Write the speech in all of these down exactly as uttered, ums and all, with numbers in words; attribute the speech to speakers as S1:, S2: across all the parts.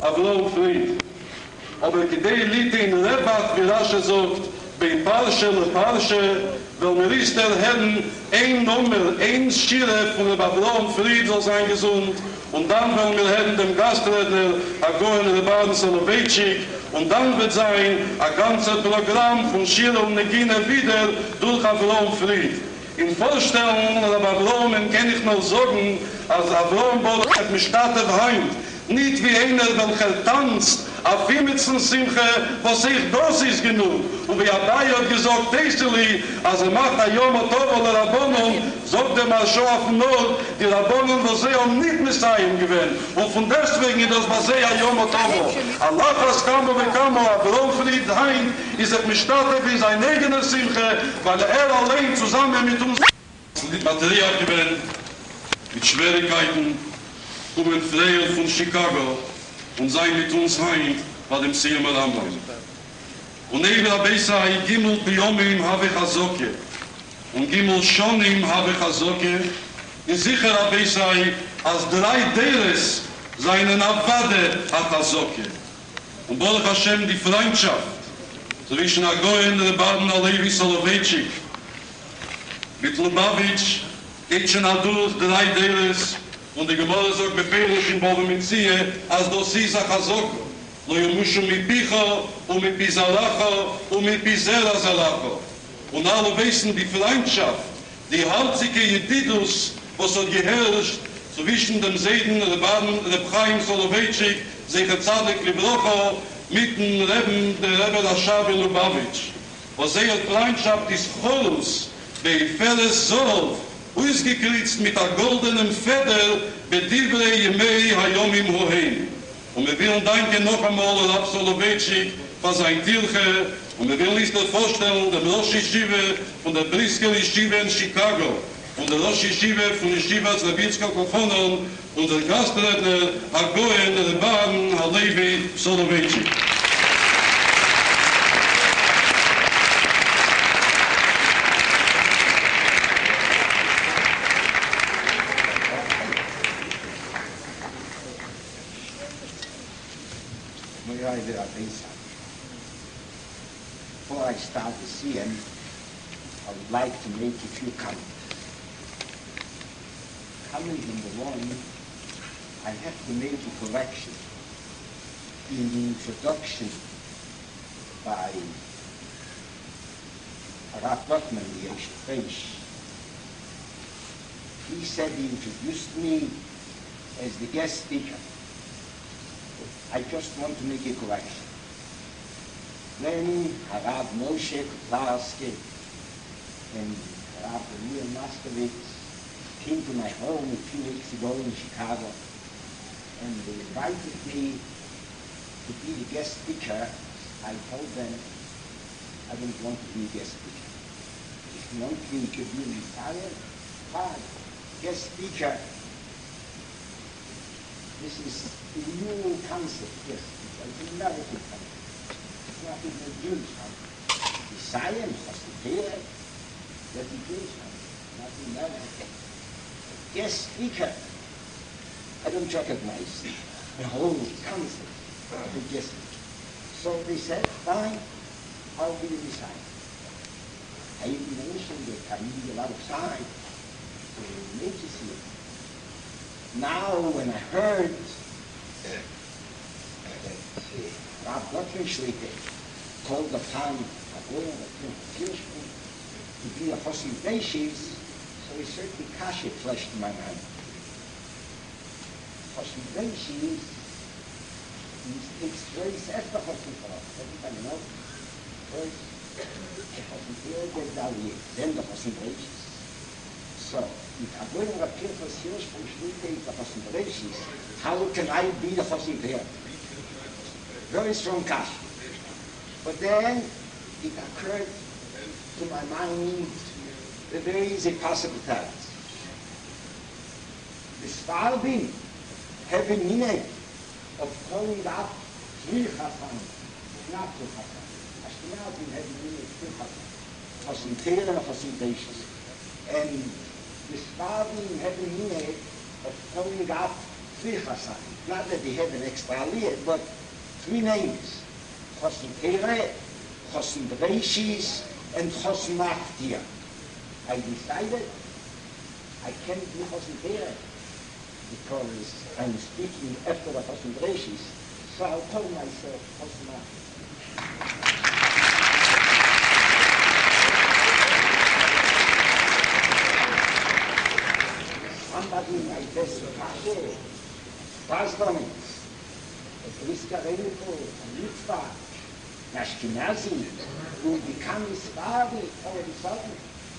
S1: Avrom Fried. Aber gedei liet in Rebach, wie Rasche sagt, bei Parche le Parche, weil mir ist der Herrn ein Nummer, ein Schire von der Avrom Fried soll sein gesund, und dann wollen wir Herrn dem Gastredner, Agoen Rebaden Soloveitschik, und dann wird sein ein ganzes Programm von Schire und Negine wieder durch Avrom Fried. In Vorstellungen der Avrom kann ich noch sagen, als Avrom hat mich startet heim, nicht wie einer, welcher tanzt, auf Wimitzen Simche, was ich das ist genug. Und wie Abai hat gesagt, Testeli, als er macht ein Yom Tov oder Rabbonon, sagt er mal schon auf dem Nord, die Rabbonon, was sie haben nicht Messiaen gewinnt. Und von deswegen ist das, was sie ein Yom Tov. Allah has kamo ve kamo, Avrom Fried Hein, ist er mistartet wie sein eigener Simche, weil er allein zusammen mit uns die Batterie hat gewinnt, mit Schwierigkeiten, kommen Freier von Chicago, und sein mit uns heim bei dem Siyam Rambam. Und neben der Beisai Gimel Biyomim habe ich Azoke und Gimel Shonim habe ich Azoke, ist sicher der Beisai, als drei Deres seinen Avade hat Azoke. Und Baruch Hashem die Freundschaft zwischen Agoyen Rebaden Alevi Soloveitschik mit Lubavitch geht schon durch drei Deres. Und die Gemara sagt, befehlisch in Boven mit Ziehe, als do Sisa Chazok, lo yumushu mi Picho, und mi Pizalacho, und mi Pizera Zalacho. Und alle wissen, die Freundschaft, die halzige Jedidus, was hat geherrscht, zwischen dem Seiden, Rebaden, Reb Chaim Soloveitschik, Secher Tzadek Librocho, mit dem Reben, der Rebbe Rashavi Lubavitch. Was er Freundschaft ist Cholus, bei Feres Zorov, ausgekritzt mit der goldenen Feder bedivre Yemei Hayomim Hoheim. Und wir wollen danken noch einmal Rab Soloveitschik für sein Tilche, und wir wollen uns das vorstellen, der Rosh Yeshiva von der Brisker Yeshiva in Chicago und der Rosh Yeshiva von Yeshiva Zlebitska Kofonon und der Gastredner Agoyen Rebaden Halevi Soloveitschik.
S2: Before I start the C M, I would like to make a few comments. Comment number one, I have to make a correction in the introduction by Rav Botman, the Yeshiv Reish. He said he introduced me as the guest speaker. I just want to make a correction. When Harav Moshe Kotlarski and Harav Amir Moskowitz came to my home a few weeks ago in Chicago, and they invited me to be the guest speaker, I told them I don't want to be a guest speaker. If you want me to be an Italian, fine. Guest speaker. This is a new concept, yes. It's an American concept. It's not even a Jewish concept. The science has to be there, that the Jewish concept, not the American. Guest speaker, I don't recognize the whole concept of the guest speaker. So they said, fine, I'll be the Messiah. I even mentioned that I need a lot of time to make this here. Now, when I heard that Rav Gottfried called upon Agoyen Kirschman to be a Chossid Beishis, so a certain kasha flashed in my mind. Chossid Beishis takes place after Chossid Beishis. Everybody knows. First, the Chossid Beishis, then the Chossid Beishis. So, if Agoyen Rav Kirschman is the Chossid Beishis, how can I be the Chossid Beishis? Very strong kasha. But then it occurred to my mind that there is a possibility. The Svardim have a meaning of calling up three Chassan, not two Chassan. Ashkenazim have a meaning of two Chassan, Chassan Teir and Chassan Beishis. And the Svardim have a meaning of calling up three Chassanim. Not that they have an extra aliyah, but three names. Chosn Tere, Chosn Breishis, and Chosn Maftia. I decided I can't do Chosn Tere because I'm speaking after the Chosn Breishis, so I'll call myself Chosn Maftia. Somebody in my best Pashe, Pasdomins, a Briska Reniko, a Mitzvah, Nashkenazi, who become Israeli all of a sudden.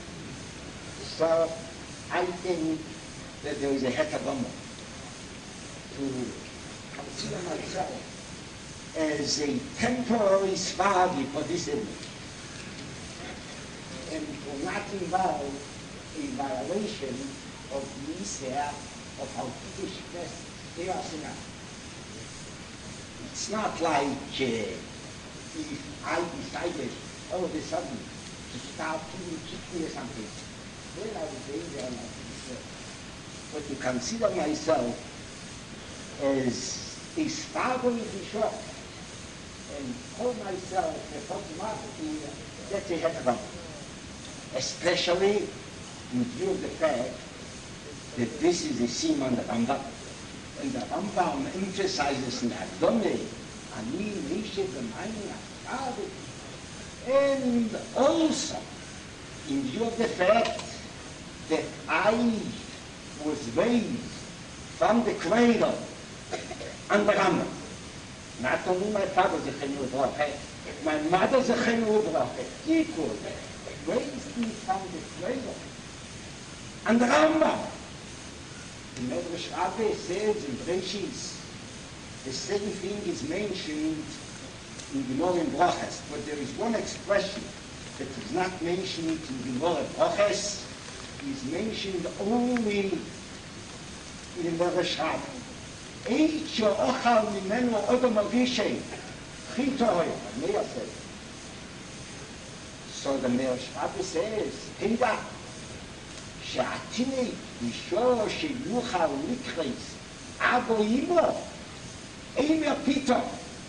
S2: So I think that there is a hekagama to consider myself as a temporary Israeli for this image, and will not involve a violation of the Isra of how Kiddush best they are singing. It's not like uh, if I decided all of a sudden to start eating chicken or something, then I would be there like this. But to consider myself as a starving bishop and call myself a Fatimah, that's a head, especially in view of the fact that this is a sim on the Rambam. And the Rambam emphasizes in Adonai, Ani, Mishe, B'mayim, Ashtari. And also, in view of the fact that I was raised from the cradle on the Rambam. Not only my father, Zechenu Brache, my mother, Zechenu Brache, equal, raised me from the cradle on the Rambam. The Medrash Rabbe says in Breshis, the same thing is mentioned in Gemara in Brachas, but there is one expression that is not mentioned in Gemara Brachas, is mentioned only in the Medrash Rabbe. Eich she'ochal mimenu odom avishay, chito hoya, Meir said. So the Medrash Rabbe says, Hinda, שעתיני אישו שיוכל לקרס אבו אימו אימא פתאום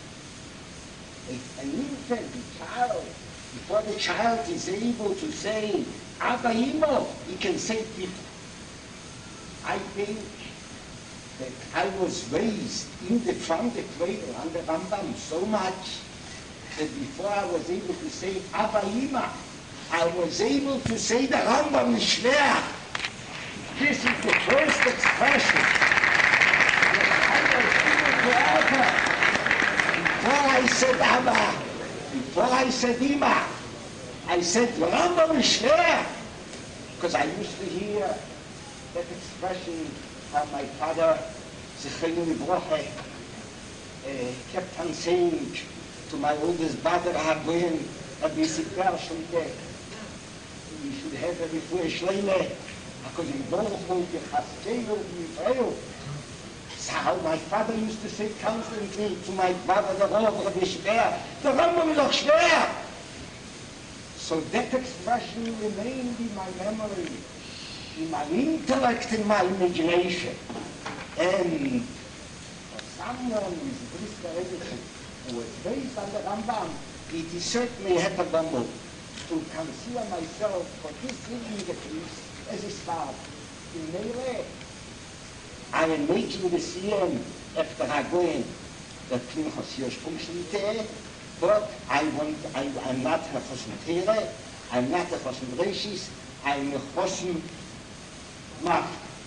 S2: an infant, a child, before the child is able to say Abba Imo, he can say Pito. I think that I was raised in the from the cradle under Rambam so much that before I was able to say Abba Ima, I was able to say the Rambam Shver. This is the first expression that I was able to utter. Before I said Abba, before I said Ima, I said Rambam Shver. Because I used to hear that expression from my father, Zechenu Livroche, uh, kept on saying to my oldest brother, Hagoyen, Rabbi Sikar Shultek, you should have a refuah shleimah, because in Baruch Hu, Yechaskelu, Yifreyu. That's how my father used to say constantly to my brother, the Rav, Rabbi Shver, the Rambam is doch schwer. So that expression remained in my memory, in my intellect, in my imagination. And for someone who is a Brisker Rebbe, who was based on the Rambam, it is certainly hepagamo to consider myself for this living at least as a star. In Meire, I am making the siyam after Hagoyen that Pinchas Yoshkum Shliteh, but I want, I, I'm not a Chosn Tere, I'm not a Chosn Breishis, I'm a Chosn Maf.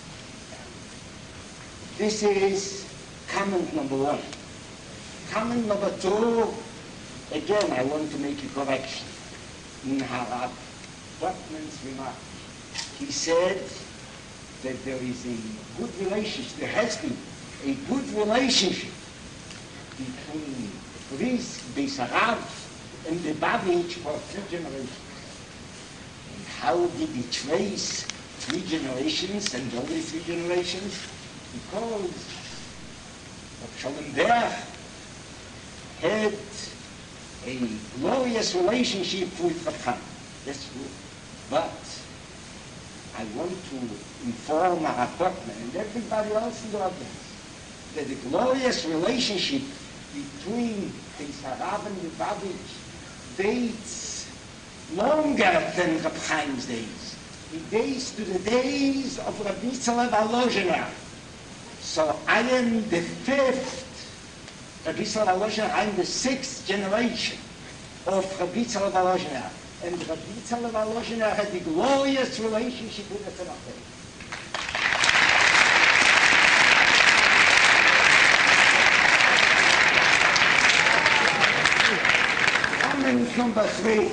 S2: This is comment number one. Comment number two, again, I want to make a correction in Harab Buckman's remark. He said that there is a good relationship, there has been a good relationship between Brisk, Beis Harav, and the Babich for three generations. And how did he trace three generations and only three generations? Because Schollenberg had a glorious relationship with Chacham. That's true. But I want to inform our Buckman and everybody else in the audience that the glorious relationship between the Sarab and Lubavitch dates longer than Reb Chaim's days. It dates to the days of Rabbi Yitzhak Volozhiner. So I am the fifth, Rabbi Yitzhak Volozhiner, I am the sixth generation of Rabbi Yitzhak Volozhiner. And Rabbi Yitzhak Volozhiner had the glorious relationship with the Tzemach. Comment number three.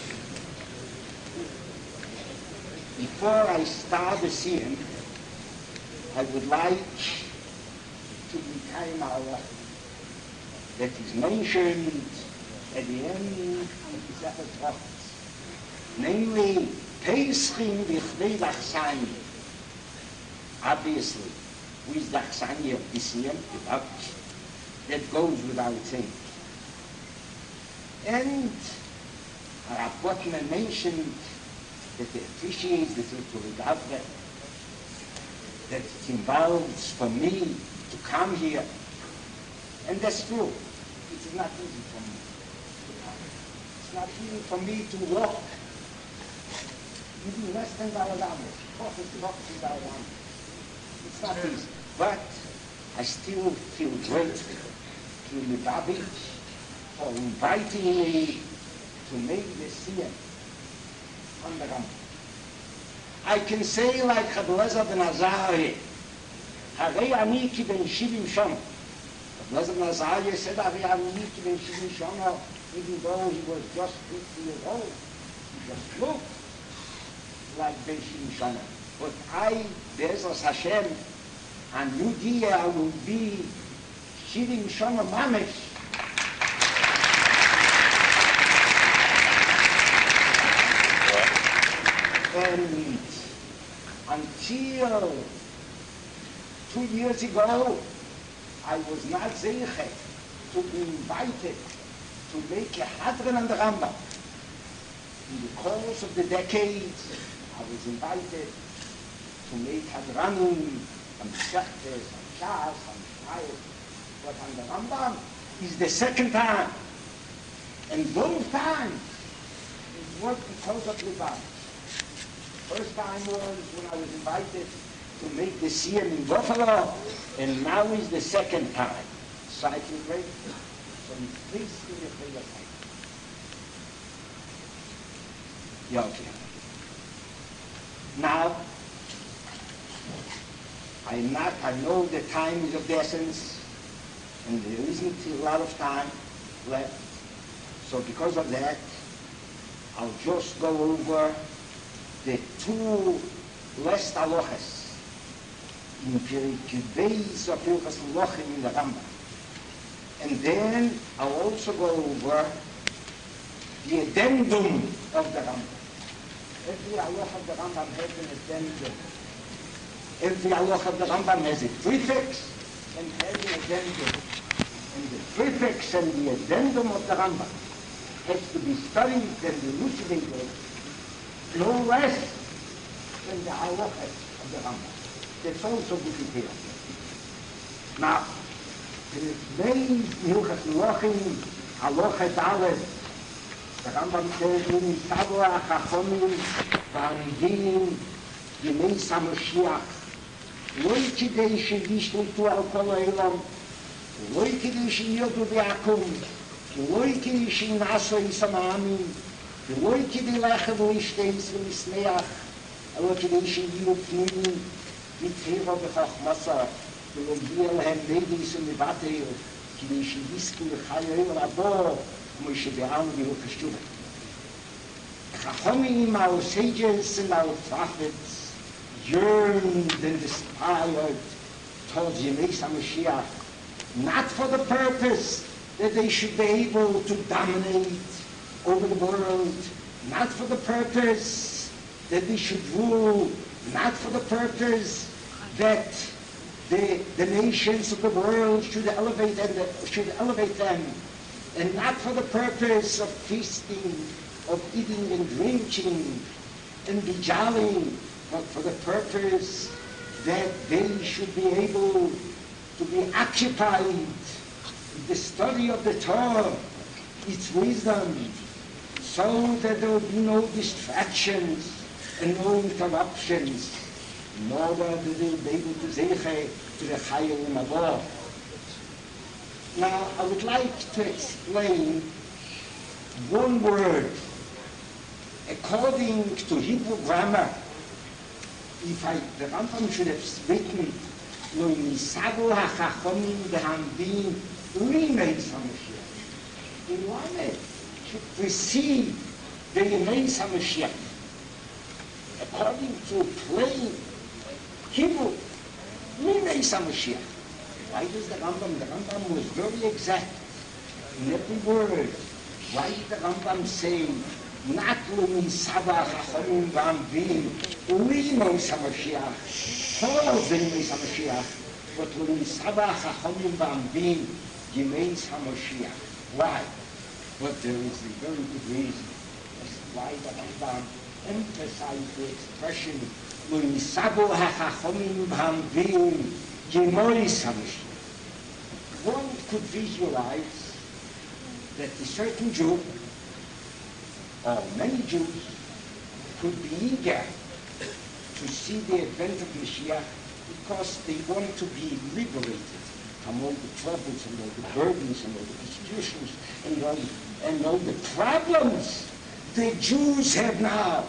S2: Before I start the scene, I would like to recount our that is mentioned at the end of the Sefer Prophets, namely Peschim Bichdei Lachsani. Obviously, who is the Lachsani of this year? That goes without saying. And Rav Gottman mentioned that he appreciates the Tzurtzuri Gavre, that it involves for me to come here. And that's true. It is not easy for me to come. It's not easy for me to walk even less than Baladam. It's not easy. But I still feel grateful to Lubavitch for inviting me to make the siyum on the Rambam. I can say like Reb Eliezer ben Azariah, Harei ani ki ben shivim shana. Reb Eliezer ben Azariah said, Harei ani ki ben shivim shana, even though he was just fifty years old, he just looked like ben shivim shana. But I, Be'ezras Hashem, a new day I will be shivim shana mamish. And until two years ago, I was not zeichet to be invited to make a hadran on the Rambam. In the course of the decades, I was invited to make hadranim on Shechtes, on Shas, on Shayes, but on the Rambam is the second time. And both times it was because of Lubavitch. First time was when I was invited to make the siyum in Buffalo, and now is the second time. So I feel grateful. So please give me a prayer. Yeah, okay. Now, I'm not, I know the time is of the essence, and there isn't a lot of time left. So because of that, I'll just go over the two last halachas in Perek Beis of Hilchos Melachim in the Rambam. And then I'll also go over the addendum of the Rambam. Every halacha of the Rambam has an addendum. Every halacha of the Rambam has a prefix and has an addendum. And the prefix and the addendum of the Rambam has to be studied and elucidated no less than the halacha of the Rambam. That's also good here. Now, in the main Hilchos Melachim, halacha Aleph, the Rambam says, "Min Tabla Chachomim v'Anidim Yemei Samashiach, Lo Kidei Sheyishlitu al Kol Ha'olam, Lo Kidei Sheyodu B'Yakum, Lo Kidei Shenaso Yisam Ha'amim, Lo Kidei Lechem L'Ishteis V'Lisneach, Lo Kidei Sheyiyu Pnimin V'Teva B'Chachmasa, Lo Yeh Lehem Nevis U'Mevatel, Kidei Sheyisku L'Chayoel Abo, Moshe Be'am V'Hilchos Tshuva." Chachomim, our sages and our prophets, yearned and aspired towards Yemei HaMashiach, not for the purpose that they should be able to dominate over the world, not for the purpose that they should rule, not for the purpose that the, the nations of the world should elevate and should elevate them, and not for the purpose of feasting, of eating and drinking and bejaling, but for the purpose that they should be able to be occupied with the study of the Torah, its wisdom, so that there will be no distractions and no interruptions, in order that they will be able to zeiche to the Chayil Mavor. Now, I would like to explain one word. According to Hebrew grammar, if I, the Rambam should have written, Lo Nisabu HaChachomim B'Hamdim U'Yimeis HaMashiach. He wanted to precede the Yimeis HaMashiach. According to plain Hebrew, Yimeis HaMashiach. Why does the Rambam, the Rambam was very exact in every word. Why did the Rambam say, not L'Nisaba HaChachomim B'Hamdim U'Yimeis HaMashiach, all of the Yimeis HaMashiach, but L'Nisaba HaChachomim B'Hamdim Yimeis HaMashiach. Why? But there is a very good reason. That's why the Rambam emphasized the expression L'Nisaba HaChachomim B'Hamdim Yimeis HaMashiach. One could visualize that a certain Jew, or many Jews, could be eager to see the advent of Mashiach because they want to be liberated from all the troubles and all the burdens and all the persecutions and all, and all the problems the Jews have now.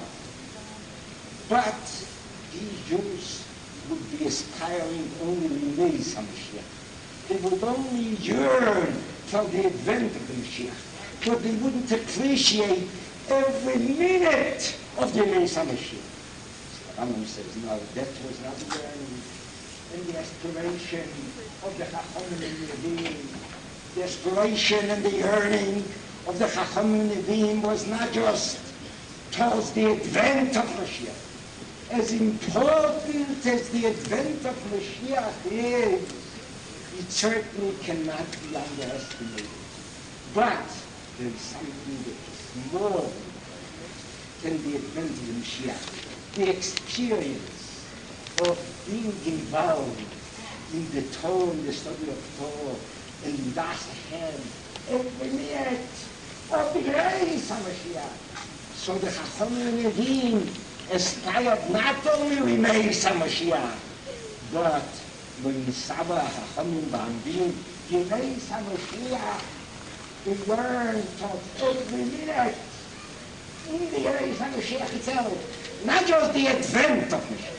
S2: But these Jews would be aspiring only to Yimeis HaMashiach. They would only yearn for the advent of the Mashiach, but they wouldn't appreciate every minute of the Yimeis HaMashiach. The Rambam says, no, that was not the yearning and the aspiration of the Chacham and Nevi'im. The aspiration and the yearning of the Chacham and Nevi'im was not just towards the advent of Mashiach. As important as the advent of Mashiach is, it certainly cannot be underestimated. But there is something that is more than the advent of the Mashiach. The experience of being involved in the Torah, in the study of Torah, and in das ahead, every minute of the Yimeis HaMashiach. So the Chacham and Nevi'im aspired not only Yimeis HaMashiach, but L'Nisaba HaChachomim B'Hamdim Yimeis HaMashiach. They learn to every minute in the Yimeis HaMashiach itself. Not just the advent of Mashiach.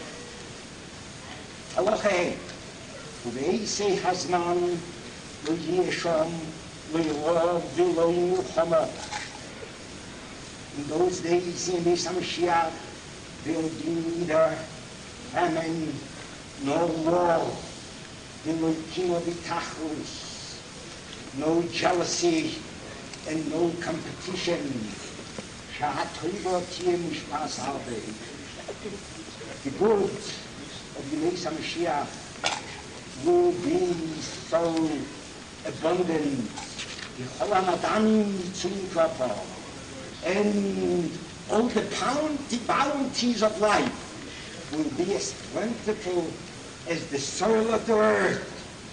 S2: Halacha Uve'eisei Hazman Lo Yesham Lo Yorov V'Lo Milchama. In those days, in Yimeis HaMashiach, there will be neither famine nor war, no kinobitachus, no jealousy, and no competition. The good of the Yimeis HaMashiach will be so abundant. And all the bounty, bounties of life will be as plentiful as the soil of the earth.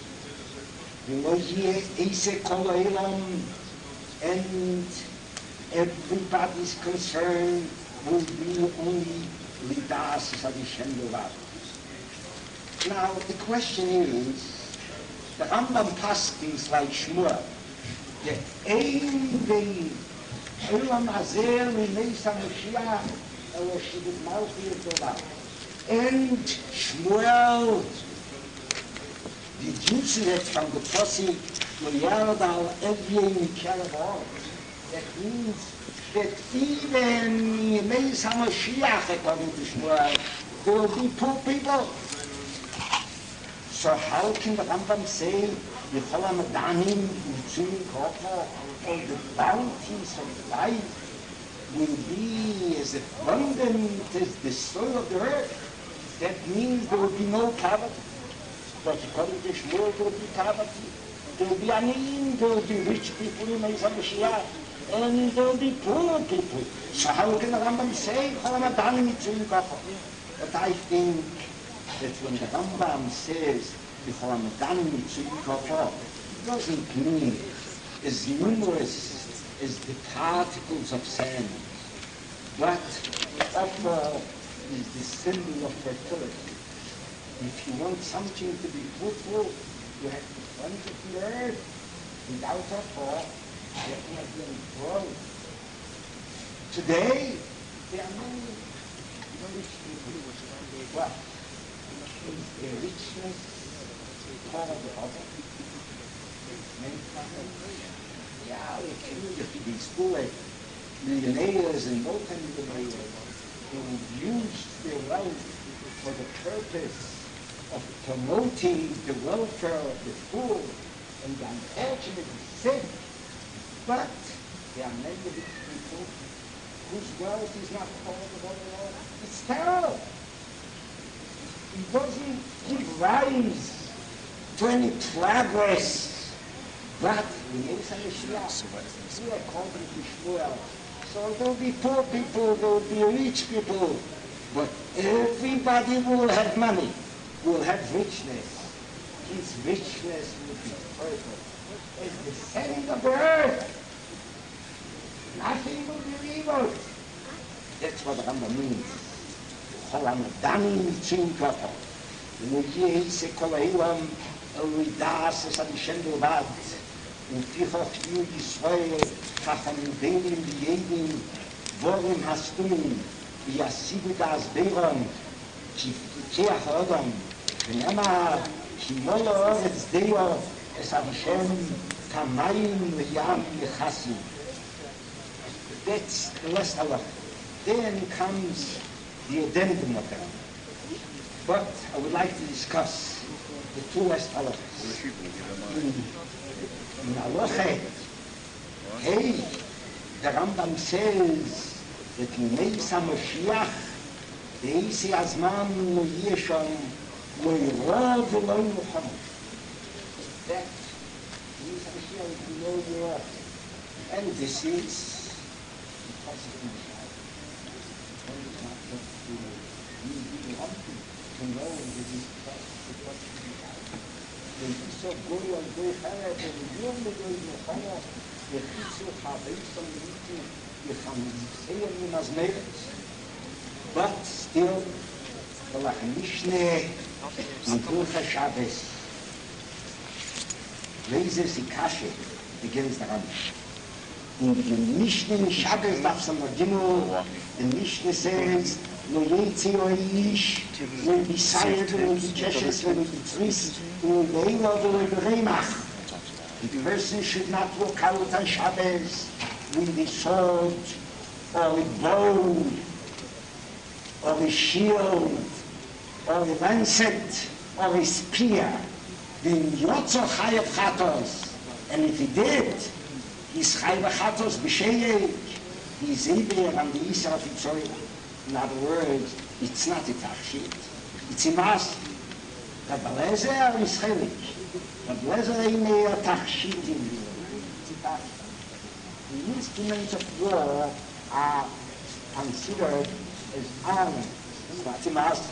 S2: And everybody's concern will be only Lidas Sadishem Yovad. Now the question is, the Rambam paskins like Shmuel, the Ein Vein Olam Hazeh Yimeis HaMashiach Elo Shibud Malchi Yovad. And Shmuel deduces it from the Pasuk Lo Yard Al Evyei Mikerav Or. That means that even in Yimeis HaMashiach, according to Shmuel, there will be poor people. So how can the Rambam say, Yechol HaMadanim Mitzuyim Kopo, all the bounties of life will be as abundant as the soil of the earth? That means there will be no poverty. But according to Shmuel, there will be poverty. There will be aniyim, there will be rich people in Yimeis HaMashiach. And there will be poor people. So how can the Rambam say, but I think that when the Rambam says before I'm done with Tzidkov, doesn't mean as numerous as the particles of sand, but Ophir is the symbol of fertility. If you want something to be fruitful, you have to plant it in the earth. Without Ophir, it cannot grow. Today, there are many rich people. Well, is the richness called the other? Yeah, we can be school millionaires and multi-millionaires who use their wealth for the purpose of promoting the welfare of the poor and the unfortunately sick. But there are many rich people whose wealth is not called the other. It's terrible. It doesn't give rise to any progress. But we are called to Shmuel. So there will be poor people, there will be rich people, but everybody will have money, will have richness. His richness will be perfect. As the sand of the earth, nothing will be removed. That's what the Rambam means. Chol Hamadanim Tzidkov. V'yehi se kol ha'olam Ridas es Hashem b'lvad. U'tichoch yu Yisrael chachamim v'yedim vorim hastumim v'yasibu das beiron k'keach ha'odam v'namar k'mol ha'oretz deyo es Hashem kamayim v'yam v'chasim. That's the last halacha. Then comes the addendum of them. But I would like to discuss the two last halachas. In, in halacha, hey, the Rambam says that in Meis HaMashiach, the Eisi Azman lo yesham lo yirod lo yucham. That Meis HaMashiach will be no more. And this is because of the Mashiach. One is not just to be humble, to know that it's because of the Mashiach. When you saw Goy on Goy Charet, and you only go in the Chana, the Chitzu Chabeis on the Miti, you can say in the Mazmeres. But still, the Lachmishne, and Kulcha Shabbos, raises the Kashe against the Rambam. In the Mishnah Shabbos darf man Gimel, the Mishnah says, Lo yetzi o ish, lo bisayed, lo bicheshes, lo bitris, lo leila, lo beremach. The person should not walk out on Shabbos with a sword, or a bow, or a shield, or a lancet, or a spear. The Yotzo Chayav Chatos. And if he did, he's Chayav Chatos b'sheyek, he's Eber and the Yisra Fitzoyah. In other words, it's not a tachshit, it's a mas. Rabbi Lezer is chelik. Rabbi Lezer ain't a tachshit in the world. It's a tachshit. The instruments of war are considered as arms. It's not a mas.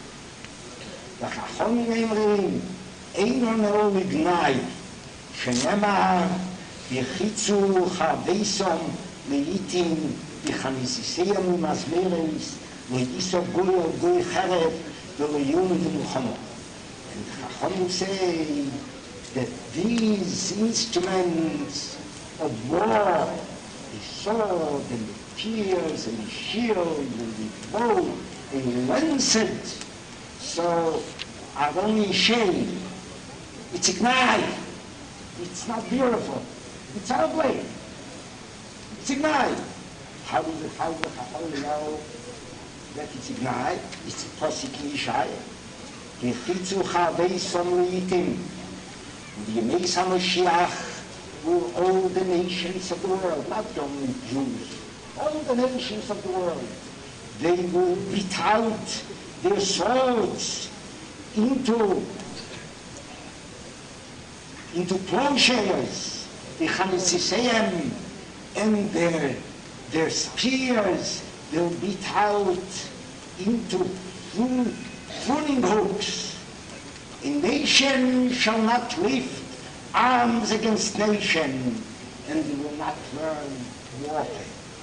S2: The Chachomim Eimrim, Einon Ol Mignai, Shenemar, Yechizu Chaveisom, Leitim, B'chamisiseyam Mazmeres, Leiso Goy Goy Charev, Ve'Leyum V'Muchama. And Chachamim say that these instruments of war, the sword and the spears and the shield and the bow and the lancet, so are only shame. It's a knife. It's not beautiful. It's ugly. It's a knife. How does the how the Chacham know that it's a knife? It's a posik in Yishaya. Yechitzu Chaveisom Leitim. The Meis HaMashiach will all the nations of the world, not only Jews, all the nations of the world. They will beat out their swords into into plowshares, the Chamisiseyam, and their their spears will beat out into pruning hooks, A nation shall not lift arms against nation, and they will not learn warfare.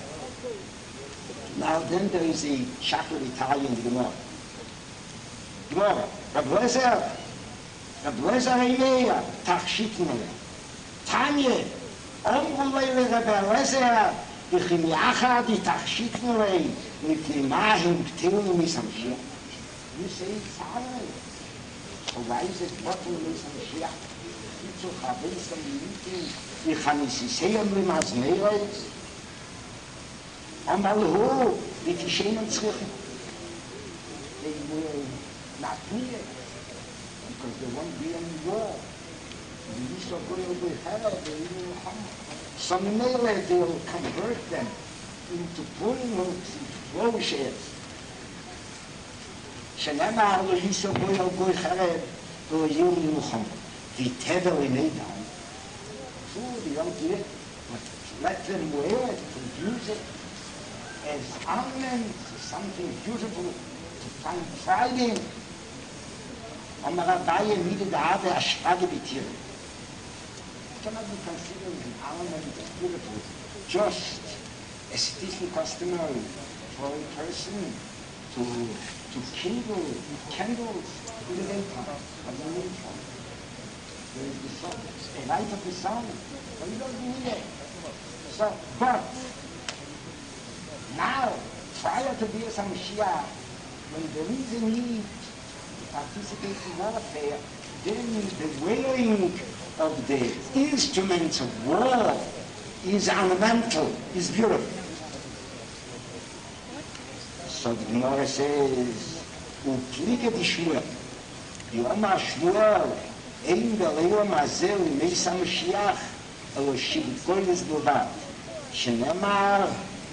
S2: Now then there is a chapter of Italian Gemara. Gemara, Reb Lezer, Reb Lezer Eimeya, Tachshitnele. Tanya, Omrulele Reb Lezer, Bichim Yachad, Tachshitnele, Mipnimahim, Ptilim, Misamshir. You say it's hard. So why is it bottom Misamshir? It's so hard, it's so meeting. Ich kann nicht sehen, wie man es mehr ist. Einmal hoch, wie die Schämen zurücken. They will not do it, because they won't be any war. The least of what will have, they will come. Some more they will convert them into pulling hooks, into plowshares. שנאמר לו ליסו בוי על גוי חרב, ויהיו מלחמה. ויתבר לידה. So they don't do it, but let them wear it, to use it as ornament, something beautiful to find pride in. And the Rabbi needed to have a Shpage B'tir. It cannot be considered an ornament as beautiful, just as it is customary for a person to, to kindle candles in the daytime, of the moonshine. There is the sun, the light of the sun, but you don't need it. So, but, now, prior to Bias HaMashiach, when there is a need to participate in warfare, then the wearing of the instruments of war is ornamental, is beautiful. So the Gemara says, Uplike di Shmuel, Yom HaShmuel, Ein בליום הזה ומייס המשיח אלו שבקולס בלבד שנאמר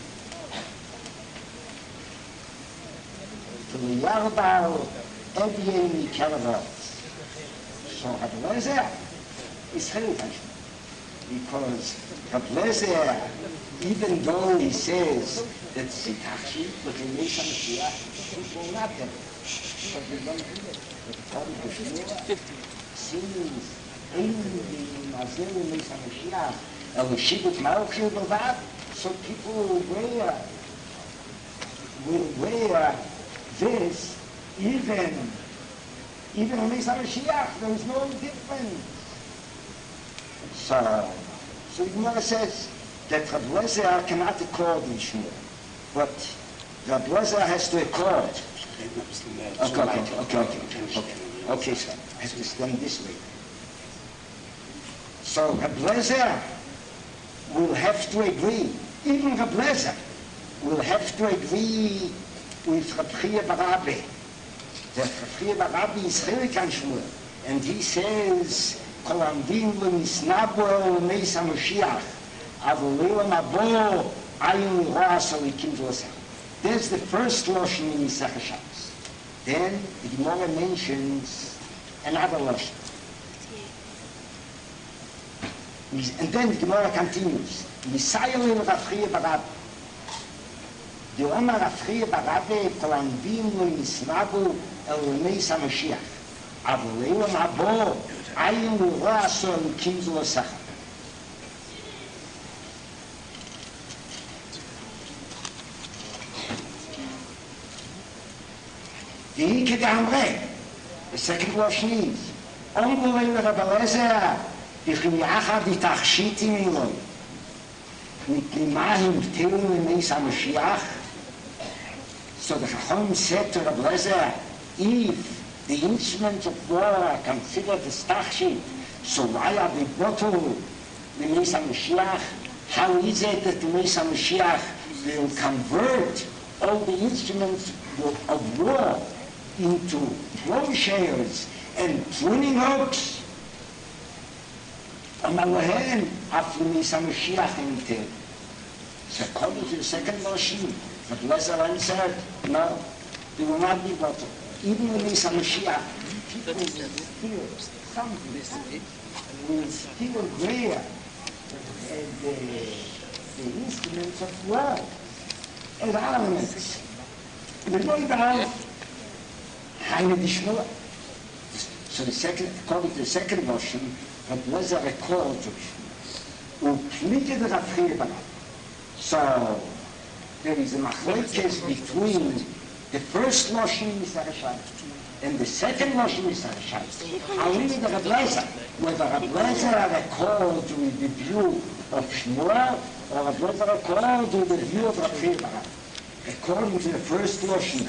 S2: ולירבר אביי מקרבות. So Reb Lezer is heritage because Reb Lezer, even though he says that Sitachi with the Meis HaMashiach people not them because they don't do it. But since in the Mazel Meis HaMashiach El Shibut Malchil Bavad, so people will wear will wear this even even in Meis HaMashiach. There is no difference. So, so the Gemara says that Reb Lezer cannot accord in Shmuel, but Reb Lezer has to accord. Okay, okay, okay, okay, okay, okay, sir. Has to stand this way. So Reb Lezer will have to agree. Even Reb Lezer will have to agree with Reb Chia bar Abba. That Reb Chia bar Abba is chelik on Shmuel, and he says, "Kol amdim v'nisnabu Meis HaMashiach, avol le'olam habo ayin li'roas alikim v'losach." There's the first lashon in Yisach HaShabbos. Then the Gemara mentions another lashon, and then the Gemara continues. Misayel Reb Chia bar Abba. The Omar Reb Chia bar Abba kol amdim v'nisnabu Meis HaMashiach, avol le'olam habo ayin li'roas alikim v'losach. Die Ike de Amre, the second lashon is, Omrulei Reb Lezer, Bichim Yachad Tachshitim Eloi, Mipnimahim Ptilim Meis HaMashiach. So the Chacham said to Reb Lezer, if the instruments of war are considered as Tachshit, so why are they bottled the Meis HaMashiach? How is it that the Meis HaMashiach will convert all the instruments of war into plowshares and pruning hooks? On the other hand, after Meis HaMashiach entered, so according to the second lashon, Reb Lezer answered, no, they will not be bottled. Even when Meis HaMashiach, people will steal something, will still wear the, the instruments of war as ornaments. The boy down, Haine di Shmuel. So the second, according to the second version, Reb Lezer records Upnike der Afriba. So there is a machlokes between the first Lashon Misar Shait and the second Lashon Misar Shait. Only the Reb Lezer, whether Reb Lezer records with the view of Shmuel or Reb Lezer records with the view of Afriba. According to the first Lashon,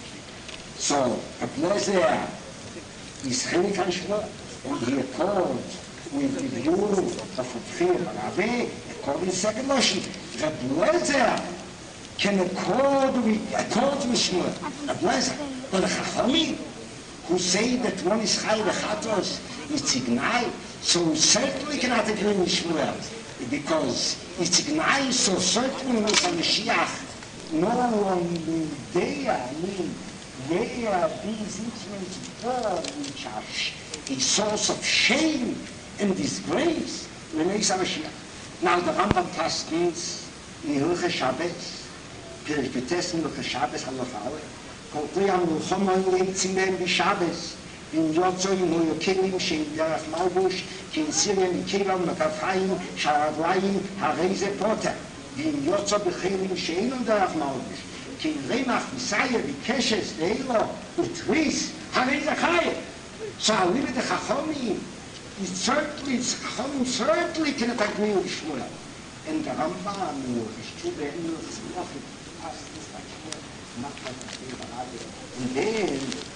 S2: so Reb Lezer is Chelik on Shmuel, and he records with the view of Afriba. Rabbi, according to the second Lashon, Reb Lezer can accord with, accord with Shmuel. Reb Lezer, but the Chachamim, who say that one is Chai Lechatos, is Zignai, so certainly cannot agree with Shmuel, because it's Zignai, so certainly Mesa Mashiach, no one there, I mean, where these instruments were, which are a source of shame and disgrace, when Mesa Mashiach. Now the Rambam Tastens, in Hilche Shabbos, Pirish Betes in Hilche Shabbos, Halacha, Koltei HaMilchama Leitzimem B'Shabbos, in Yotzo in Hoyokelim, Shein Derech Malbush, Kin Sirem Kivam Makafayim, Sharadlayim, Hareze Potter, in Yotzo B'Chelim, Shein Derech Malbush, Kin Remach Visaya B'Keshes, Deilo, Utris, Hareze Chayim. So I live at the Chachomim, it's certainly, it's Chachomim certainly cannot agree with Shmuel. And the Rambam, is true, the end of the Lachit, past this like Shmuel, not like the State of Arabia. And then,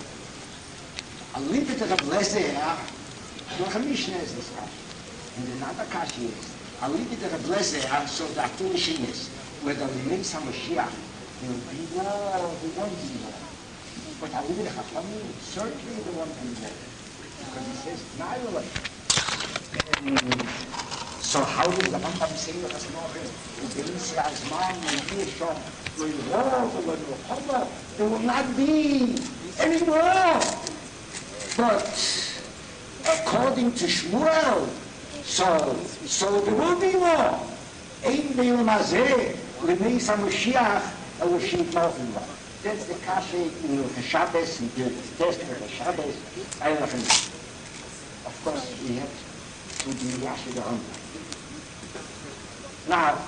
S2: a little bit of a blessing, noch a Mishnah is this guy. And another Kashi is, a little bit of a blessing, so that two machines, where the remains of Mashiach, will be war, the one be war. But a little bit of a family, certainly the one be war. Because he says, Nailullah. So how does the Rambam say that as Noachim, the Belisya as man, the Yeshua, the war, the Muhammad, there will not be any war. But according to Shmuel, so so there will be war. Ein beyom hazeh lemeis HaMashiach eloshim tovim ba. That's the kasha in the Shabbos, in the test of the Shabbos. I don't know. Of course, we have to do Rashi the Rambam. Now,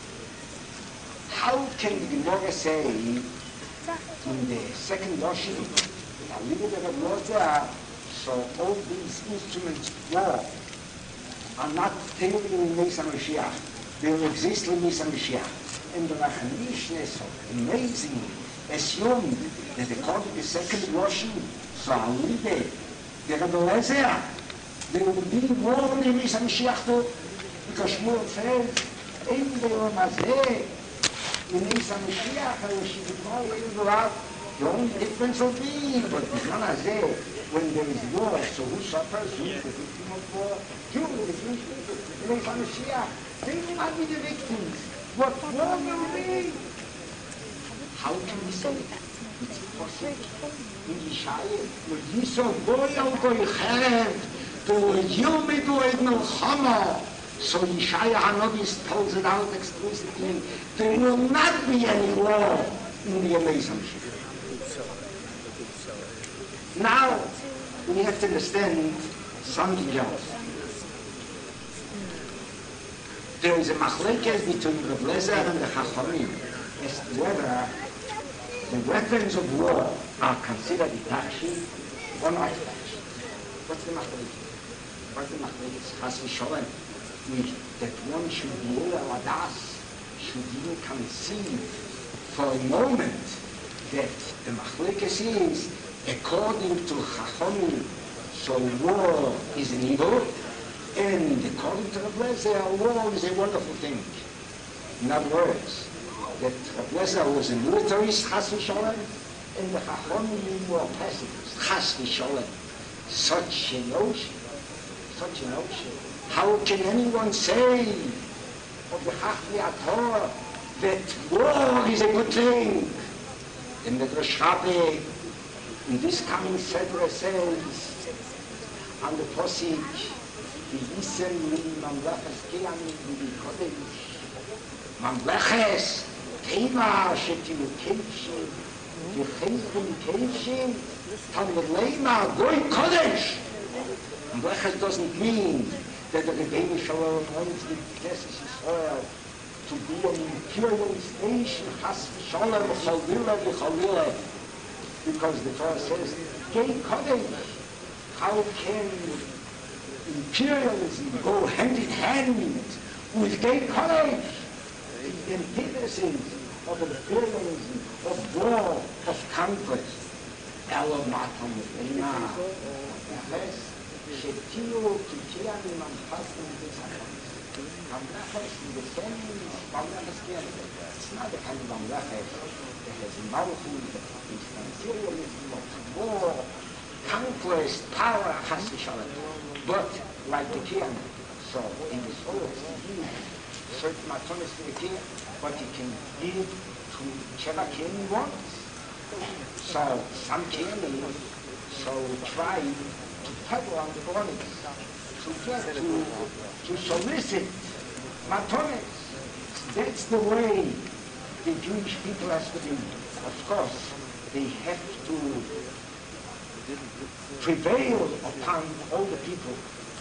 S2: how can the Gemara say in the second Lashon, a little bit of water, so all these instruments war are not tailored in Mesa Mashiach. They will exist in Mesa Mashiach. And the Rachanish is so amazing, assumed that according to the second Lashon, so a little bit, the Rebbe Lezer, there will be war in Mesa Mashiach too, because Shmuel says, Ein beyom hazeh, in Mesa Mashiach, she would know in the out. The only difference will be, but B'zman hazeh, when there is war, so who suffers? Who is the victim of war? You, the Jewish people, in Mesa Mashiach, they will not be the victims. What war will be? How can we say that? It's possible. In Yishayim, with Yisov goy al goy cherev, to yilmidu et milchama. So Yishaya HaNavi tells it out explicitly, there will not be any war in the Mesa Mashiach. Now, we have to understand something else. There is a machlekes between Reb Lezer and the Chachamim as to whether the weapons of war are considered itachi or not itachi. What's the machlekes? What's the machlekes? Chas v'sholem. That one should be able adas, should even conceive for a moment that the machlekes is according to Chachamim, so war is an evil, and according to Reb Lezer, war is a wonderful thing. In other words, that Reb Lezer was a militarist, chas v'sholem, and the Chachamim were pacifists, chas v'sholem. Such a notion, such a notion. How can anyone say of the Chachmi Torah that war is a good thing? In the Rosh Rabbi, in this coming Sedra says, on the Posik, V'yisem li mamleches kiyamim v'kodesh, mamleches tema shetilu kevshim, v'chezbim kevshim, talmud leima goy kodesh, Mlechet doesn't mean that the Rebbeinu Shalom wants the Knesset Yisrael to be an imperial station, Chas v'Shalom, Chalila v'Chalila, because the Torah says, Gay Kodesh, how can imperialism go hand in hand with Gay Kodesh? The antithesis of imperialism, of war, of conquest. Elo matam v'eina, v'ches, shetiyu kitiyan manchastim v'zacham. Mamleches in the sense of Mamleches Gerber. It's not the kind of Mamleches that has Malchut, it's imperialism, of war, conquest, power, Chas v'Shalom. But, like the Kiyam, so in this whole he certain matonis to the Kiyam, but he can give to whichever Kiyam he wants. So, some Kiyam, so try to peddle on the bodies, to get to, to solicit matonis. That's the way the Jewish people has to be. Of course, they have to prevail upon all the people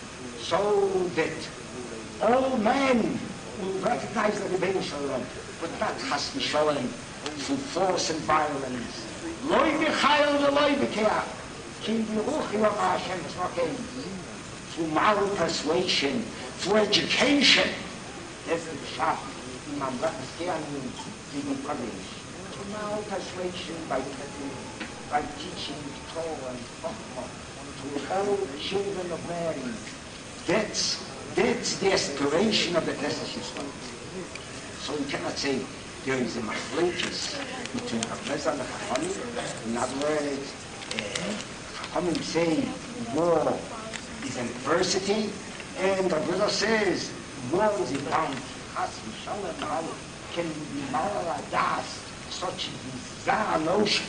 S2: so that all men will recognize the Rebbeinu Shalom, but not Chas v'Shalom through force and violence. Loi v'chayel v'loi v'keach, ki v'ruch yoch Hashem tzvakein, through moral persuasion, through education. That's the pshat in Mamleches Kehanim Zivim Kodesh. Through moral persuasion by by teaching Torah and Chochmah to all children of men. That's that's the aspiration of the Knesset Yisrael. So you cannot say there is a machlokes between Rav and Chachamim. In other words, Chachamim uh, say war is an adversity, and Rav says war is a bound. Chas v'Shalom, how can be moral adas such a bizarre notion?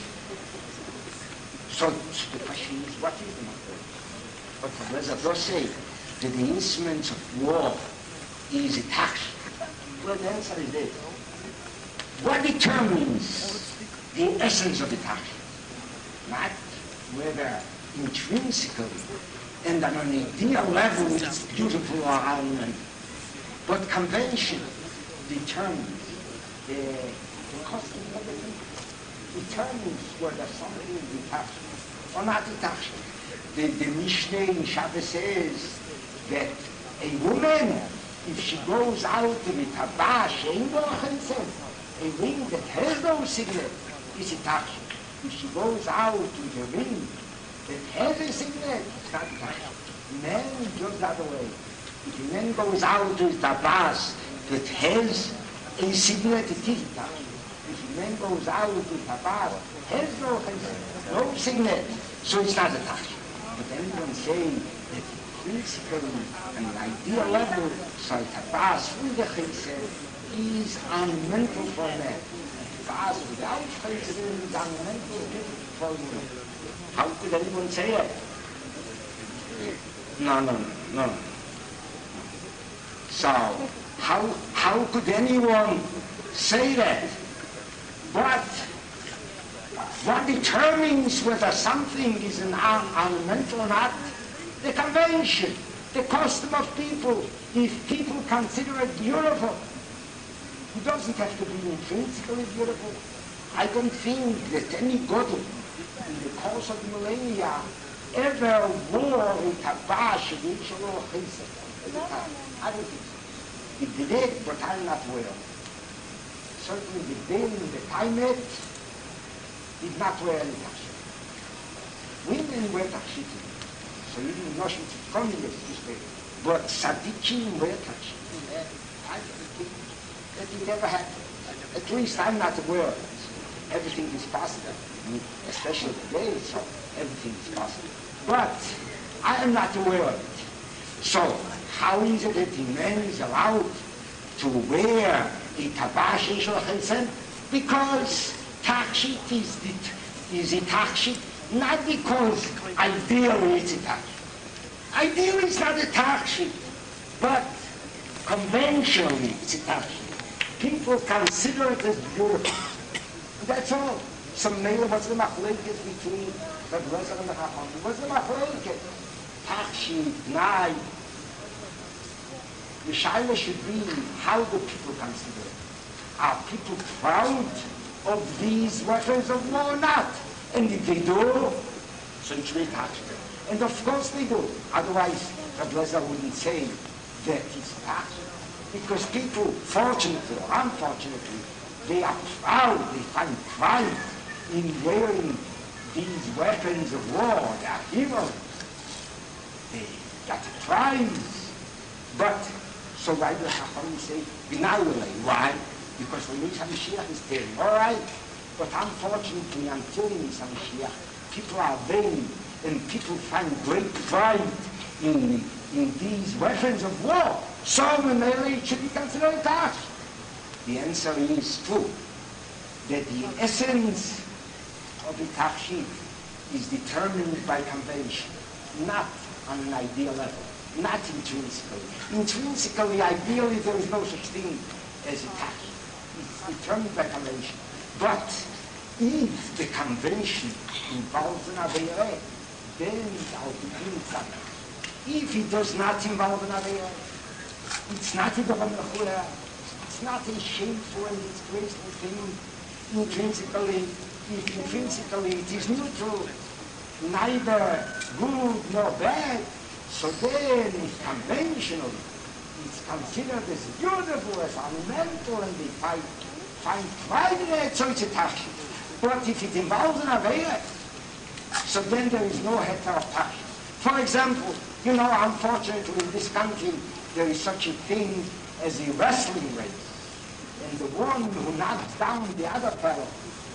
S2: So the question is, what is the matter? But Rav does say that the instruments of war is a tax. Well, the answer is this. What determines the essence of the tax? Not whether intrinsically and on an ideal level it's beautiful or unmeant, but convention determines the, the custom of the people. Determines whether something is detached or not detached. The, the Mishnah in Shabbos says that a woman, if she goes out with her bash, a ring that has no signet, is detached. If she goes out with a ring that has a signet, it's not detached. Men just the other way. If a man goes out with a bash that has a signet, it is detached. If a man goes out with a bar, has no, no signet, so it's not attached. But anyone saying that principally, on an ideal level, so a tabas with the chesed is ornamental for men. A tabas without chesed is ornamental for men. How could anyone say it? No, no, no, no. So, how, how could anyone say that? But what determines whether something is an ornamental or not? The convention, the custom of people. If people consider it beautiful, it doesn't have to be intrinsically beautiful. I don't think that any god in the course of the millennia ever wore a tabash in each of our chesed. I don't think so. It did it, but I'm not aware of it. Certainly the din, the taimet, did not wear any tachshit. Women wear tachshit. So even Noshim Tzidkoni is this way. But tzaddikim wear tachshit. I think that it never happened. At least I'm not aware of it. Everything is possible. I mean, especially today, so everything is possible. But I am not aware of it. So how is it that the man is allowed to wear a tabash in Shulchan? Because tachshit is the, is a tachshit, not because ideally it's a tachshit. Ideally it's not a tachshit, but conventionally it's a tachshit. People consider it as beautiful. That's all. So maybe what's the machlekes between the Rebbe and the Chachamim? What's the machlekes? Tachshit, Nai. The Shaila should be how the people consider it. Are people proud of these weapons of war or not? And if they do, so it's very Tachshit. And of course they do. Otherwise, Rabbi Lezer wouldn't say that it's Tachshit. Because people, fortunately or unfortunately, they are proud, they find pride in wearing these weapons of war. They are heroes. They got a prize. But, so why do Chachamim say, B'nayulei? Why? Because when Yisha Mashiach is there. All right, but unfortunately, until Yisha Mashiach, people are vain, and people find great pride in, in these weapons of war. So, Mameli, it should be considered a task. The answer is true, that the essence of the Tachshit is determined by convention, not on an ideal level, not intrinsically. Intrinsically, ideally, there is no such thing as a Tachshit. It's determined by convention. But if the convention involves an Aveireh, then I'll begin something. If it does not involve an Aveireh, it's not a Doron Mechura, it's not a shameful and disgraceful thing. Intrinsically, if intrinsically it is neutral, neither good nor bad, so then it's conventional, it's considered as beautiful, as ornamental, and they find, find pride in it, so it's a Tachshit. But if it involves an Aveireh, so then there is no heter of Tachshit. For example, you know, unfortunately in this country, there is such a thing as a wrestling race. And the one who knocks down the other fellow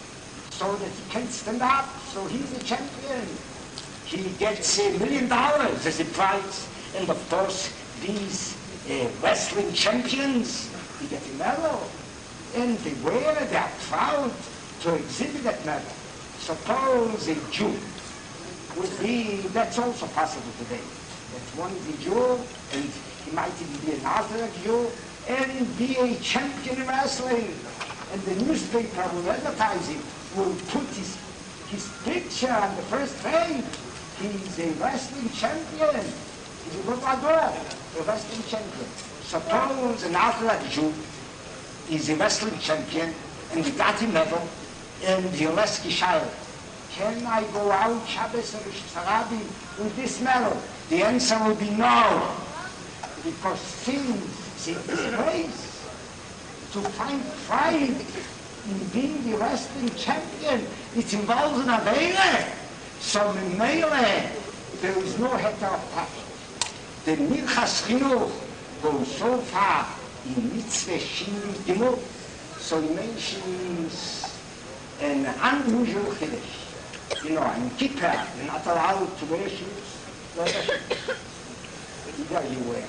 S2: so that he can't stand up, so he's a champion. He gets a million dollars as a prize. And of course, these uh, wrestling champions, they get a medal. And they wear, they are proud to exhibit that medal. Suppose a Jew would be, that's also possible today. That one is a Jew, and he might even be an Orthodox Jew, and be a champion in wrestling. And the newspaper will advertise him, will put his, his picture on the first page. He's a wrestling champion. He's a good a wrestling champion. Suppose an Orthodox Jew is a wrestling champion, and he got a medal, and he'll ask his child, can I go out Shabbos or Sarabi with this medal? The answer will be no, because sin is a disgrace. To find pride in being the wrestling champion, it involves an Aveireh. So in Meile, there is no heter of Tachshit. The Minchas Chinuch goes so far in Mitzvah Shin Gimel, so it mentions an unusual Chiddush. You know, in Kippur, you're not allowed to wear shoes, leather shoes. Either you wear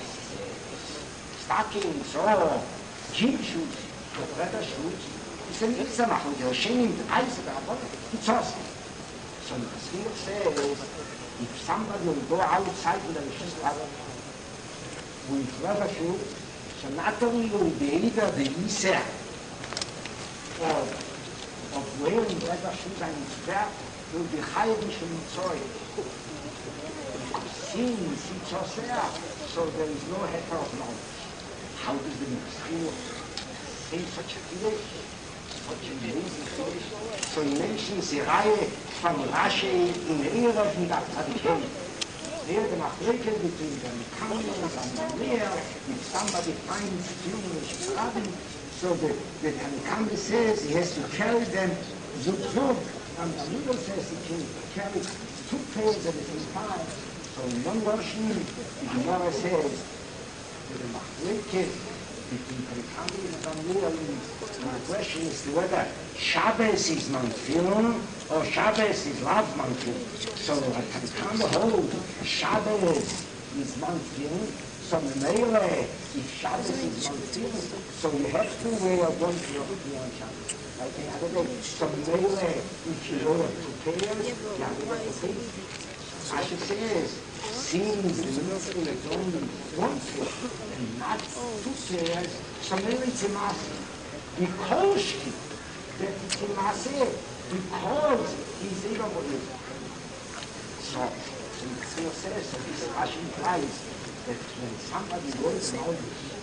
S2: stockings or gym shoes, but leather shoes. It's an Isamach, with your shame, the eyes of the it's awesome. So the Pasuk says, if somebody will go outside with a shoe with leather shoes, so not only will be either the Isah of, of wearing leather shoes and its back, will be higher than Mitzrayim. Since it's Oseh, so there is no heter of knowledge. How does the Mitzrayim say such a Kiddush? Such an amazing Kiddush? So he mentions the Reihe from Rashi in Erev and Tzadikim. There the Machlekes between the Mekanos and the Leah, if somebody finds Jewish Rabbi, so the, the Tanakh says he has to carry them zug zug. And the middle says he can carry two pairs at the same time. So in one version, the Gemara says that the Machlekes between Tanakh and Gamliel, the question is whether Shabbos is Manfilun or Shabbos is Lav Manfilun. So Tanakh holds Shabbos is Manfilun. So Meile, if Shabbos is Manfilun, so you have to wear one pair on Shabbos. Like the other day, so Meile, if you wear two pairs, you have to wear two pairs. Asher says, since the military is only one pair and not two pairs, so Meile it's a Maaseh. Because that it's a Maaseh, because he's able to do it. So, And the Tzur says that this Rashi implies that when somebody goes out,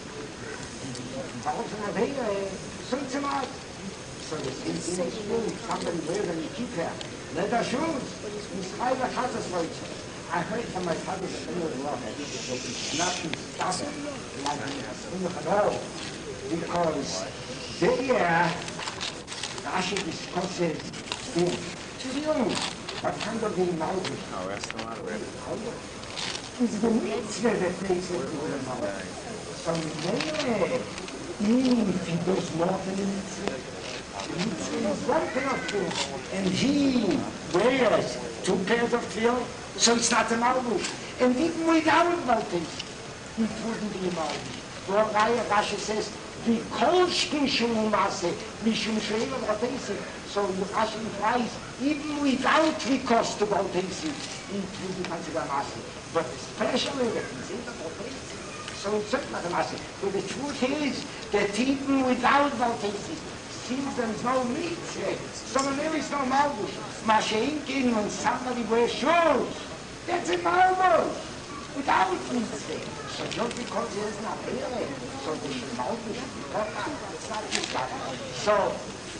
S2: involves in a way, so it's out. So the same thing is true. Somebody wears a kippah, leather shoes, he's high the chazas for each other. I heard from my father that in the law that it's not in stubborn like in the Chador, because there Rashi discusses the children, what kind of being out.
S3: Oh, that's a lot of it.
S2: It's the mitzvah that makes it to the mouth. So there, if he does more than the mitzvah, the mitzvah is one enough to, and he wears two pairs of tefillin. So it's not a malbush. And even without malbush, it wouldn't be a malbush. Well, Rashi says, the kolshkin shumase, mishum sheim rotesi. So Rashi implies, even without recourse to rotesi, it would be considered masi. But especially that it's in the rotesi, so it's certainly not a masi. But the truth is that even without rotesi, since there is no mitzvah, so there is no malbush. Masha'inkin, when somebody wears shoes, that's a malbush, without mitzvah. So just because he is not really, so the malbush should be proper. It's not just that. So,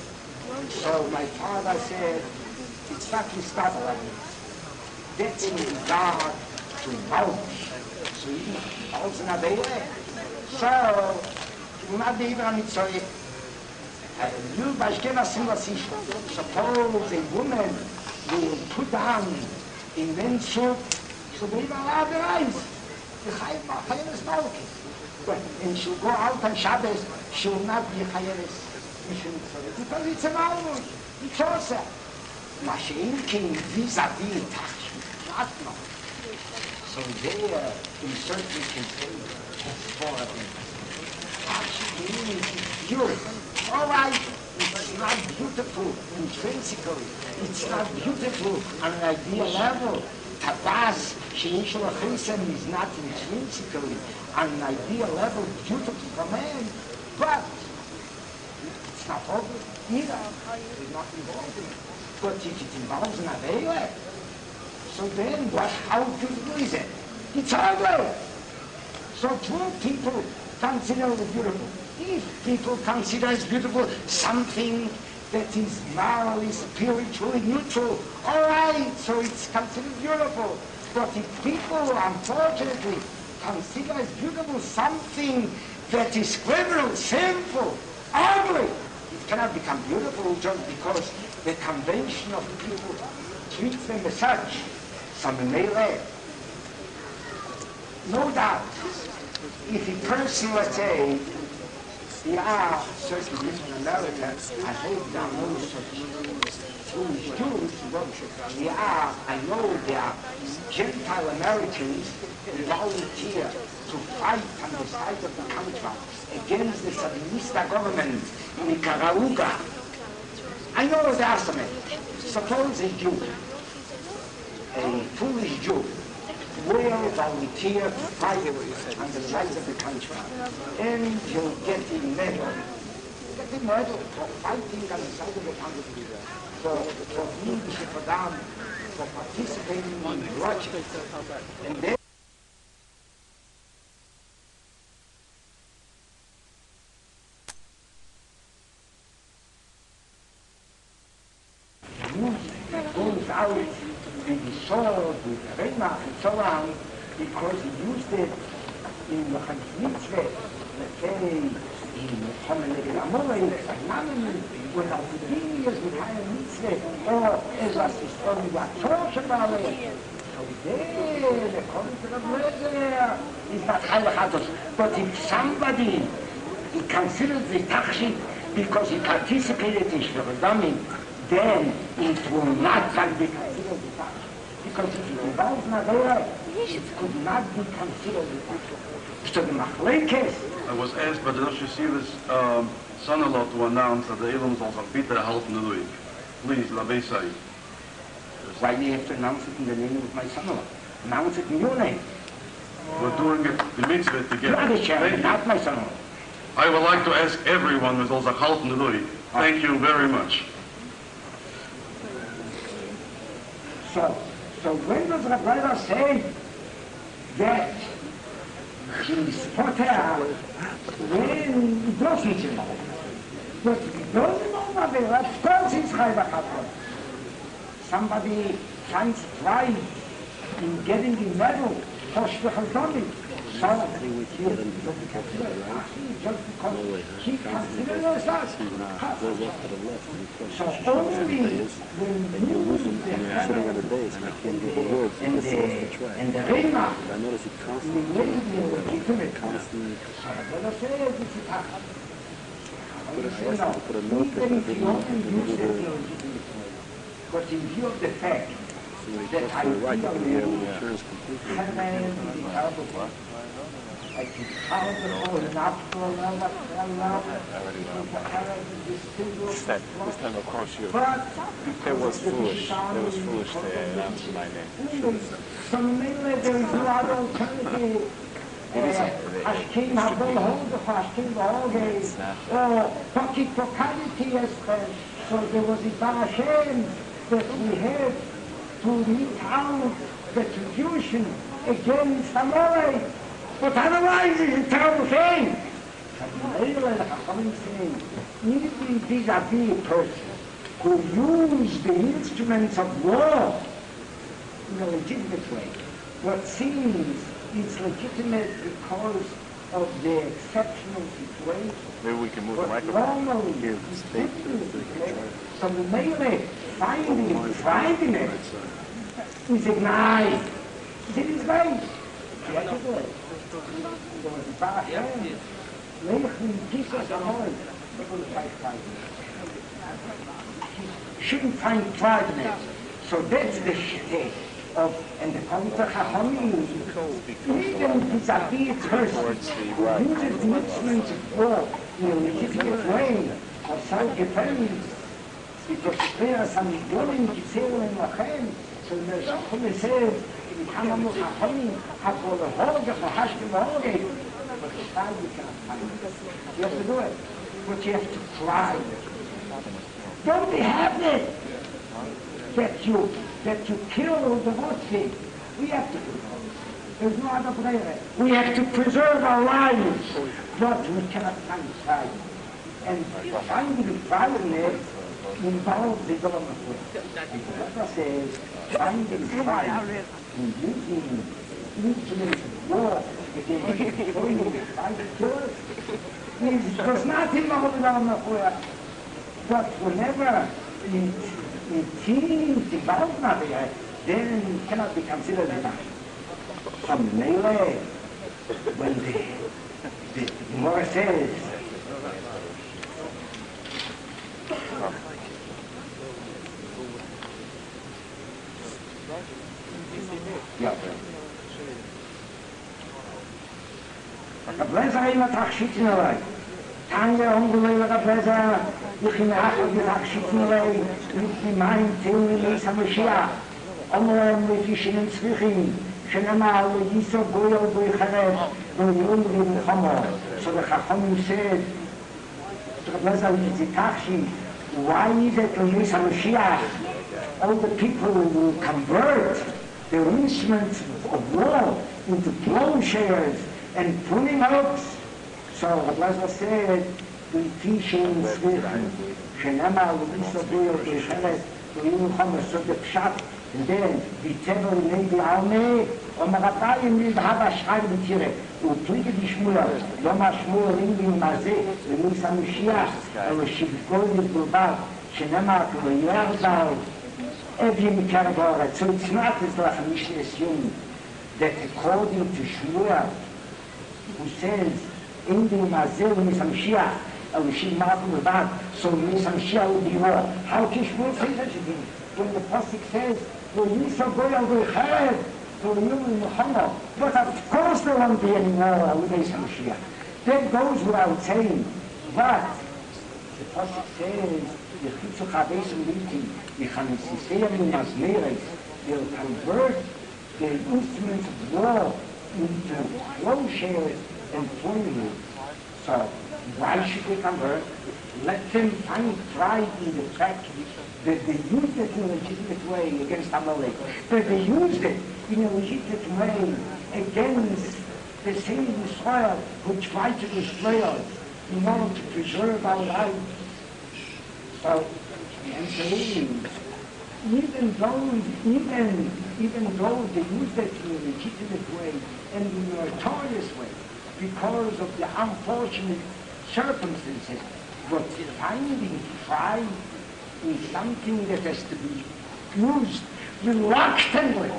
S2: so my father said, it's not his father like this. That's in regard to malbush. So he also not really. So, he will not be even on mitzvah. You, by Ashkenazim, suppose a woman will put down in men's suit, so they will allow their eyes. The Chayyim is Malki. And she'll go out on Shabbos, she will not be Chayyim. Because it's a Malmush. It's also. Masha'inkin vis-a-vis Tachshit. Not no. So there, in certain cases, has four of them. Tachshit means beautiful. All right, it's not beautiful intrinsically. It's not beautiful on an idea level. Tabas, Sheishal Chesem is not intrinsically on an idea level beautiful for man, but it's not ugly either. It's not involved in it. But if it involves an Aveila, so then what, how beautiful is it? It's ugly. So two people consider it beautiful. If people consider as beautiful something that is morally, spiritually neutral, all right, so it's considered beautiful. But if people, unfortunately, consider as beautiful something that is criminal, sinful, ugly, it cannot become beautiful just because the convention of people treats them as such. Some may laugh. No doubt, if a person, let's say, yeah, certainly in America, I hope there are no such Jewish Jews, but yeah, I know there are Gentile Americans who volunteer to fight on the side of the country against the Sandinista government in Nicaragua. I know there are some. Suppose a Jew, a foolish Jew, will volunteer to fight on the side of the country, and he'll get the medal. Get the medal for fighting on the side of the country, for, for being for them, for participating in bloodshed. And then goes out with the sword, with the Reinach and so on, because he used it in the Mitzvah, let's say, in Chomelegel Amorei, when Alpidinius with higher Mitzvah, or as was the story about Torch about it. So there, according to the Blazer, is not Halachatos. But if somebody he considers the Tachshit because he participated in Shverodomim, then it will not be considered the Tachshit. Because if it involves Nagaya, it could not be considered the Tachshit. So the Machlekes.
S1: I was asked by the Rosh Yeshivas um, son-in-law to announce that the Elam zal van Peter halten the Luik. Please, Lavei say.
S2: Why do you have to announce it in the name of my son-in-law? Announce it in your name.
S1: We're doing it, the mitzvah together.
S2: Not the chairman, not my son-in-law.
S1: I would like to ask everyone who zal zich halten the Luik. Thank you very much.
S2: So, So when does the brother say that he's potter when he doesn't know? But he doesn't know what they are. Of course he's Chayva. Somebody finds pride in getting the medal for Shvechazoni. So, just because he considers us. So only when you lose the and the, and the Rima, we make it legitimate. So let us say it is a no, even if you only use it legitimate, but in view of the fact that I feel you I can count the whole enough to another
S3: This time, this time of course you. That was foolish. That was foolish to announce my name.
S2: So mainly there is no other alternative. Ashkim Habol hold the Ashkim Holgate. Oh, Pocket Locality, so there was a Barashem that we had to meet out retribution against Amore. But otherwise it's a terrible thing. Even vis-a-vis a person who used the instruments of war in a legitimate way, what seems it's legitimate because of the exceptional situation.
S3: Maybe we can move the
S2: But
S3: microphone.
S2: normally,
S3: Here,
S2: it's
S3: stay.
S2: different. So the melee, finding, finding it, is ignited. It is right. You have to do it. There was a bad hand. Leichen, Jesus, Amor. You shouldn't find pride in it. So that's the shit of, and the Kalita Chachami, even vis-a-vis a person who uses the instruments of war in a legitimate way of self-defense, because the players are going to say in Lachem, so the Shachami says, in Kamamu Chachami, have all the Hoge, for Hashkim Hoge, but the style you cannot find it. You have to do it, but you have to try. Don't be happy that you that you kill the Rotzi. We have to do it. There's no other way. We have to preserve our lives, but we cannot find pride. And finding pride in it involves the government. The Torah says finding pride in using instruments of war against the fight killers does not involve the government. But whenever it, it seems involved nothing, then it cannot be considered a action. From melee, when the, the Gemara says, yeah, Rablezer ima tachshitin alay. Tanya ungulei Rablezer, ich in Achel die tachshitin alay, mit dem Main Teun in Isa Mashiach. Omrem lefishin in Zwichim, shenama al Yiso Goyal Goycharev, Goyal Goycharev. So the Chachomim said, Rablezer is the tachshit, why is it in Isa Mashiach? All the people will convert their instruments of war into plowshares and pruning hooks. So Rablezer said, Lefishin Zwichim, shenama al Yiso Goyal Goycharev, Goyal Goycharev. So the pshat. And then, die Tebel in die Armee, und man hat da in den Haber schreiben die Tiere, und pliege die Schmuler, Loma Schmuler in den Masé, und Nisa Mashiach, und Shivkol mit Bulbar, Shenemak, und Yardal, Evim Kerbora. So it's not as like a mission assumed that according to Shmuel, who says, in den Masé, und Nisa Mashiach, and Shivkol mit Bulbar, so Nisa Mashiach will be war. How can Shmuel say such a thing? When the Pasuk says, well, you shall go and go ahead to the human Muhammad. But of course there won't be any war with Isa Mashiach. That goes without saying. But the Pasuk says, Yechitzu Chabesim Liti, Yechanisiseyam Mazmeres, they'll convert the instruments of war into plowshares and pruning. So Why should they convert? Let them find pride in the fact that they used it in a legitimate way against Amalek, that they used it in a legitimate way against the same Israel who tried to destroy us in order to preserve our lives. So, and saying, even though, even, even though they used it in a legitimate way and in a notorious way, because of the unfortunate circumstances, but finding pride in something that has to be used reluctantly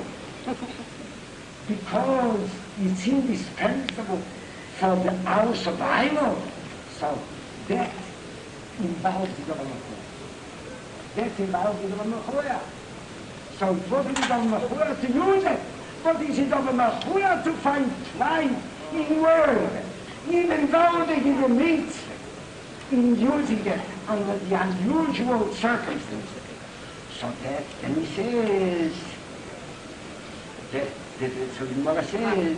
S2: because it's indispensable for the, our survival. So that involves the government. That involves the government. So it wasn't the government to use it, but it's the government to find pride in word, even though they didn't meet in using it under the unusual circumstances. So that, and he says, that, that, so the Gemara says,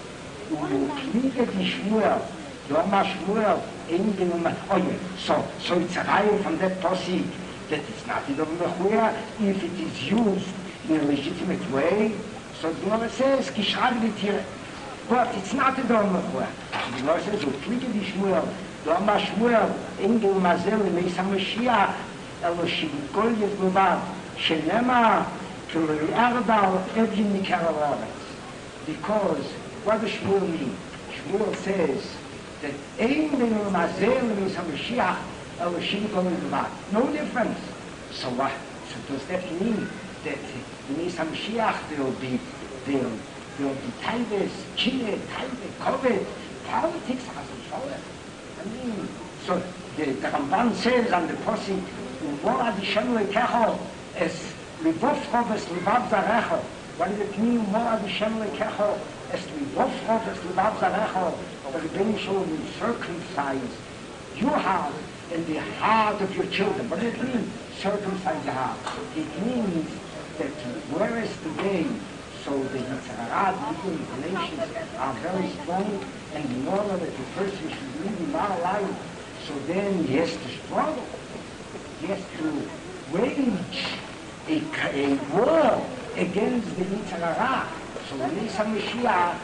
S2: Ukliege die Shmuel, Yoma Shmuel, Engel und Machoye. So, so it's a line from that posse that it's not in the Mechuya if it is used in a legitimate way. So the Gemara says, Kishragli Tire. But it's not in the Mechuya. So the Gemara says, Ukliege die Shmuel, Yoma Shmuel, Engel Mazel, Meisa Mashiach, Elohim Kol Yezluvad, Shenema, Kilo Yardal, Evgin Nikaralovitz. Because what does Shmuel mean? Shmuel says that Engel Mazel, Meisa Mashiach, Elohim Kol Yezluvad. No difference. So what? So does that mean that Meisa Mashiach there will be, there will be Taibes, Chile, Taibe, COVID, politics has a show. I mean, so the, the Ramban says on the Posik, Mora di Shem Lekecho es Livovchov es Livav Zarecho. What does it mean, Mora di Shem Lekecho es Livovchov es Livav Zarecho? But the Benish will be circumcised. You have in the heart of your children. What does it mean, circumcise the heart? It means that whereas today, so the Yitzhara, the inclinations are very strong, and in order that the person should live in our life, so then he has to struggle. He has to wage a, a war against the Yitzhara. So when Isa Mashiach,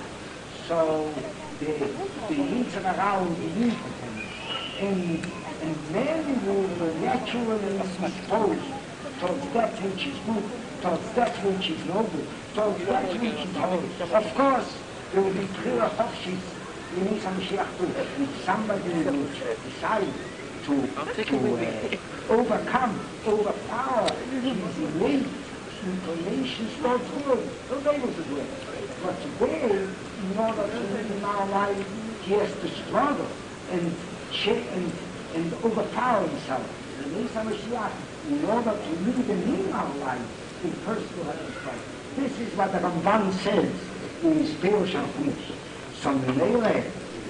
S2: so the, the Yitzhara will be impotent. And, and man will naturally dispose towards that which is good, towards that which is noble, towards that which is holy. Of course, there will be clear hofshis in Isa Mashiach too. If somebody will decide to, to uh, overcome, overpower his innate inclinations towards good, he'll be able to do it. But today, in order to live in our life, he has to struggle and and, and overpower himself. And Isa Mashiach, in order to live in our life, he first will have to struggle. This is what the Ramban says in his Perush HaChumash. So Melele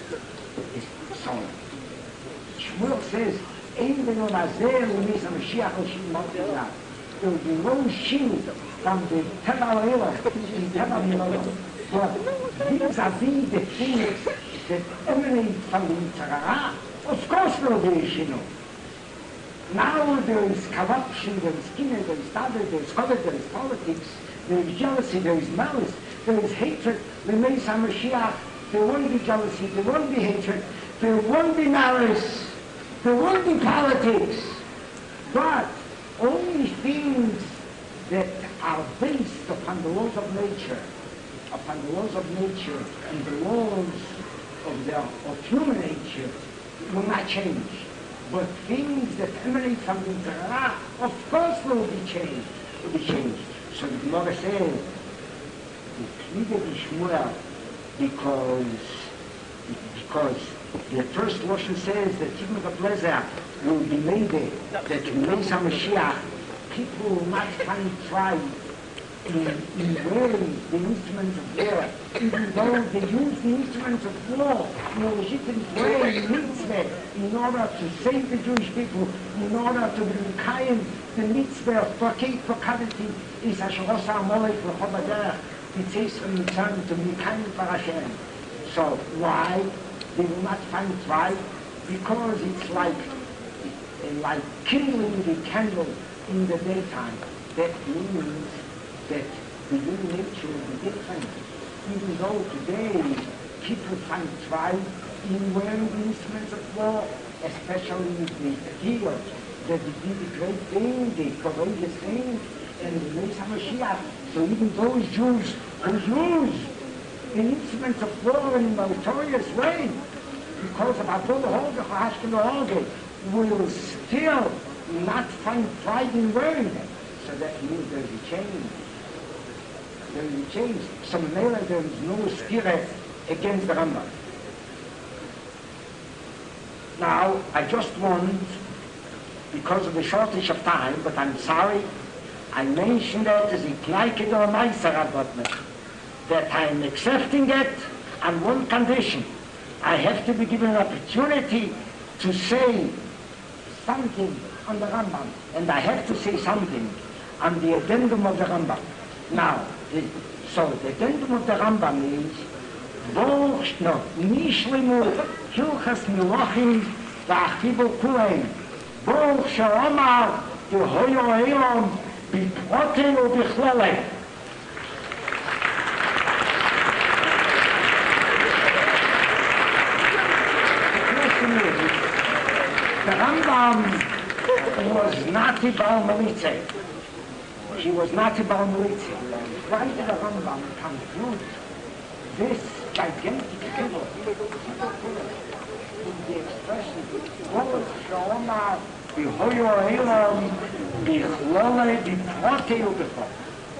S2: is so. Shmuel says, Ein beno nazer l'Isa Mashiach l'shim motila. There will be no shield from the Teva Eloh in Teva Eloh. But vis-a-vis the things that emanate from the Yitzhara, of course there will be a shield. Now there is corruption, there is kinner, there is tablet, there is covet, there is politics, there is jealousy, there is malice, there is hatred. The Mesa Mashiach, there won't be jealousy, there won't be hatred, there won't be malice, there won't be politics, but only things that are based upon the laws of nature, upon the laws of nature and the laws of, the, of human nature will not change. But things that emanate from the Torah, of course will be changed, will be changed. So the Gemara says, Shmuel, because because the first Lashon says that even the pleasure will be made there, that in Mesa Mashiach, people will not find pride in, in wearing the instruments of war, even though they use the instruments of war in a legitimate way, in mitzvah, in order to save the Jewish people, in order to bring kaim the mitzvah of Pakei Pokaviti, is Hasharosa Amalek L'Chobaderech, it says from the time to be kind for Hashem. So why? They will not find pride because it's like, like kindling the candle in the daytime. That means that the human nature will be different. Even though today people find pride in wearing the instruments of war, especially the here, that they did the great thing, the courageous thing, and the Mesa Mashiach. So even those Jews who use the instruments of war in a notorious way, because of Abul Holger, Hashkin Holger, will still not find pride in wearing them. So that means there's a change. There's a change. So there is no stira against the Rambam. Now, I just want, because of the shortage of time, but I'm sorry, I mentioned that as a Kneike or Meiser Advotment, that I'm accepting it on one condition. I have to be given an opportunity to say something on the Rambam, and I have to say something on the addendum of the Rambam. Now, the, so the addendum of the Rambam is, Boch, no, Nishlimu, Hilchas Milachim, V'achibu Kuhem, Boch Shalomar, Yehoyo Eilom, B'protein u'bichlele. The Rambam was not a Baal Melitze. He was not a Baal Melitze. Why did the Rambam conclude this gigantic figure in the expression, Boch Shalomar, Yehoyo Eilom, Bichlele, B'protein u'bichlele.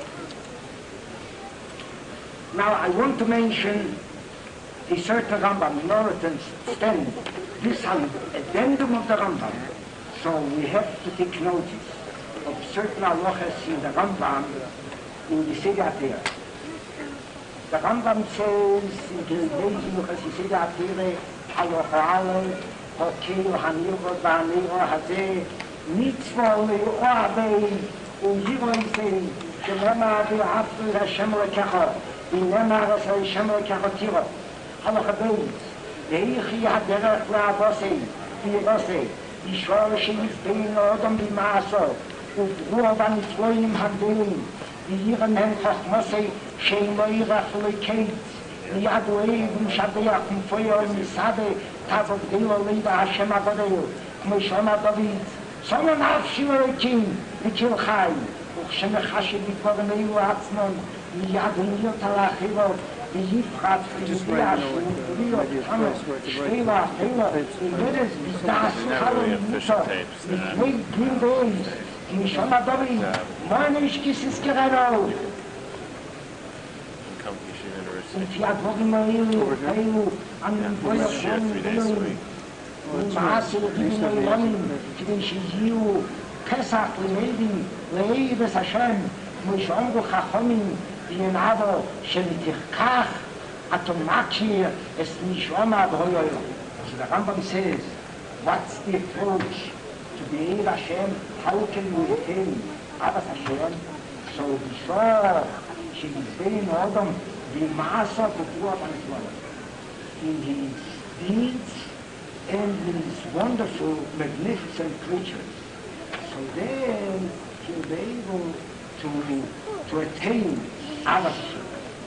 S2: Now I want to mention a certain Rambam in order to understand this addendum of the Rambam. So we have to take notice of certain halachas in the Rambam in the Seder Atira. The Rambam says in the Beis Seder Atira, halacha ale, hokel hanirot v'hanirot hazeh, mitzvah le'oavei, u'yiroisei, shenema v'haftu Hashem lekecha, v'nema Hashem lekecha tiro. Halacha Beis, ve'ich yadderech la'avosei, v'yirosei, ישור שנפבין לאודם במעשו, וברו במצווים הגדולים, וירם הם חכמוסי שאין לא ירח לקיץ, וידועי ומשבח ומפויר ומסעדה, תבוא גדילו לי בהשם הגדול, כמו שאומר דוד, שמו נפשי לריקים וכל חי, וכשמחשב בקורנאו עצמון, מיד הניעות על האחרות, ויפחת וידיע שמותביעו כמה שתילה, תילה, ובדס בזדעשו חלום מוצו, לפני גיל ואיז, משום הדורי, מה נשקיס הסקרנו? לפי הדבורים האלו, האלו, הנבוי החום גדולים, ומעשו לגיבים האלונים, כדי שיהיו פסח למדים, לאיבס השם, כמו שאומרו חכמים, ינעבו שמתרקח אטומקי es nishoma b'hoyoyo. So the Rambam says, what's the approach to be Hashem? How can we attain Abbas Hashem? So before she is being Adam, the Maasa B'Tuah B'Niswala. In his deeds and in his wonderful, magnificent creatures. So then he'll be able to, to attain Abbas Hashem.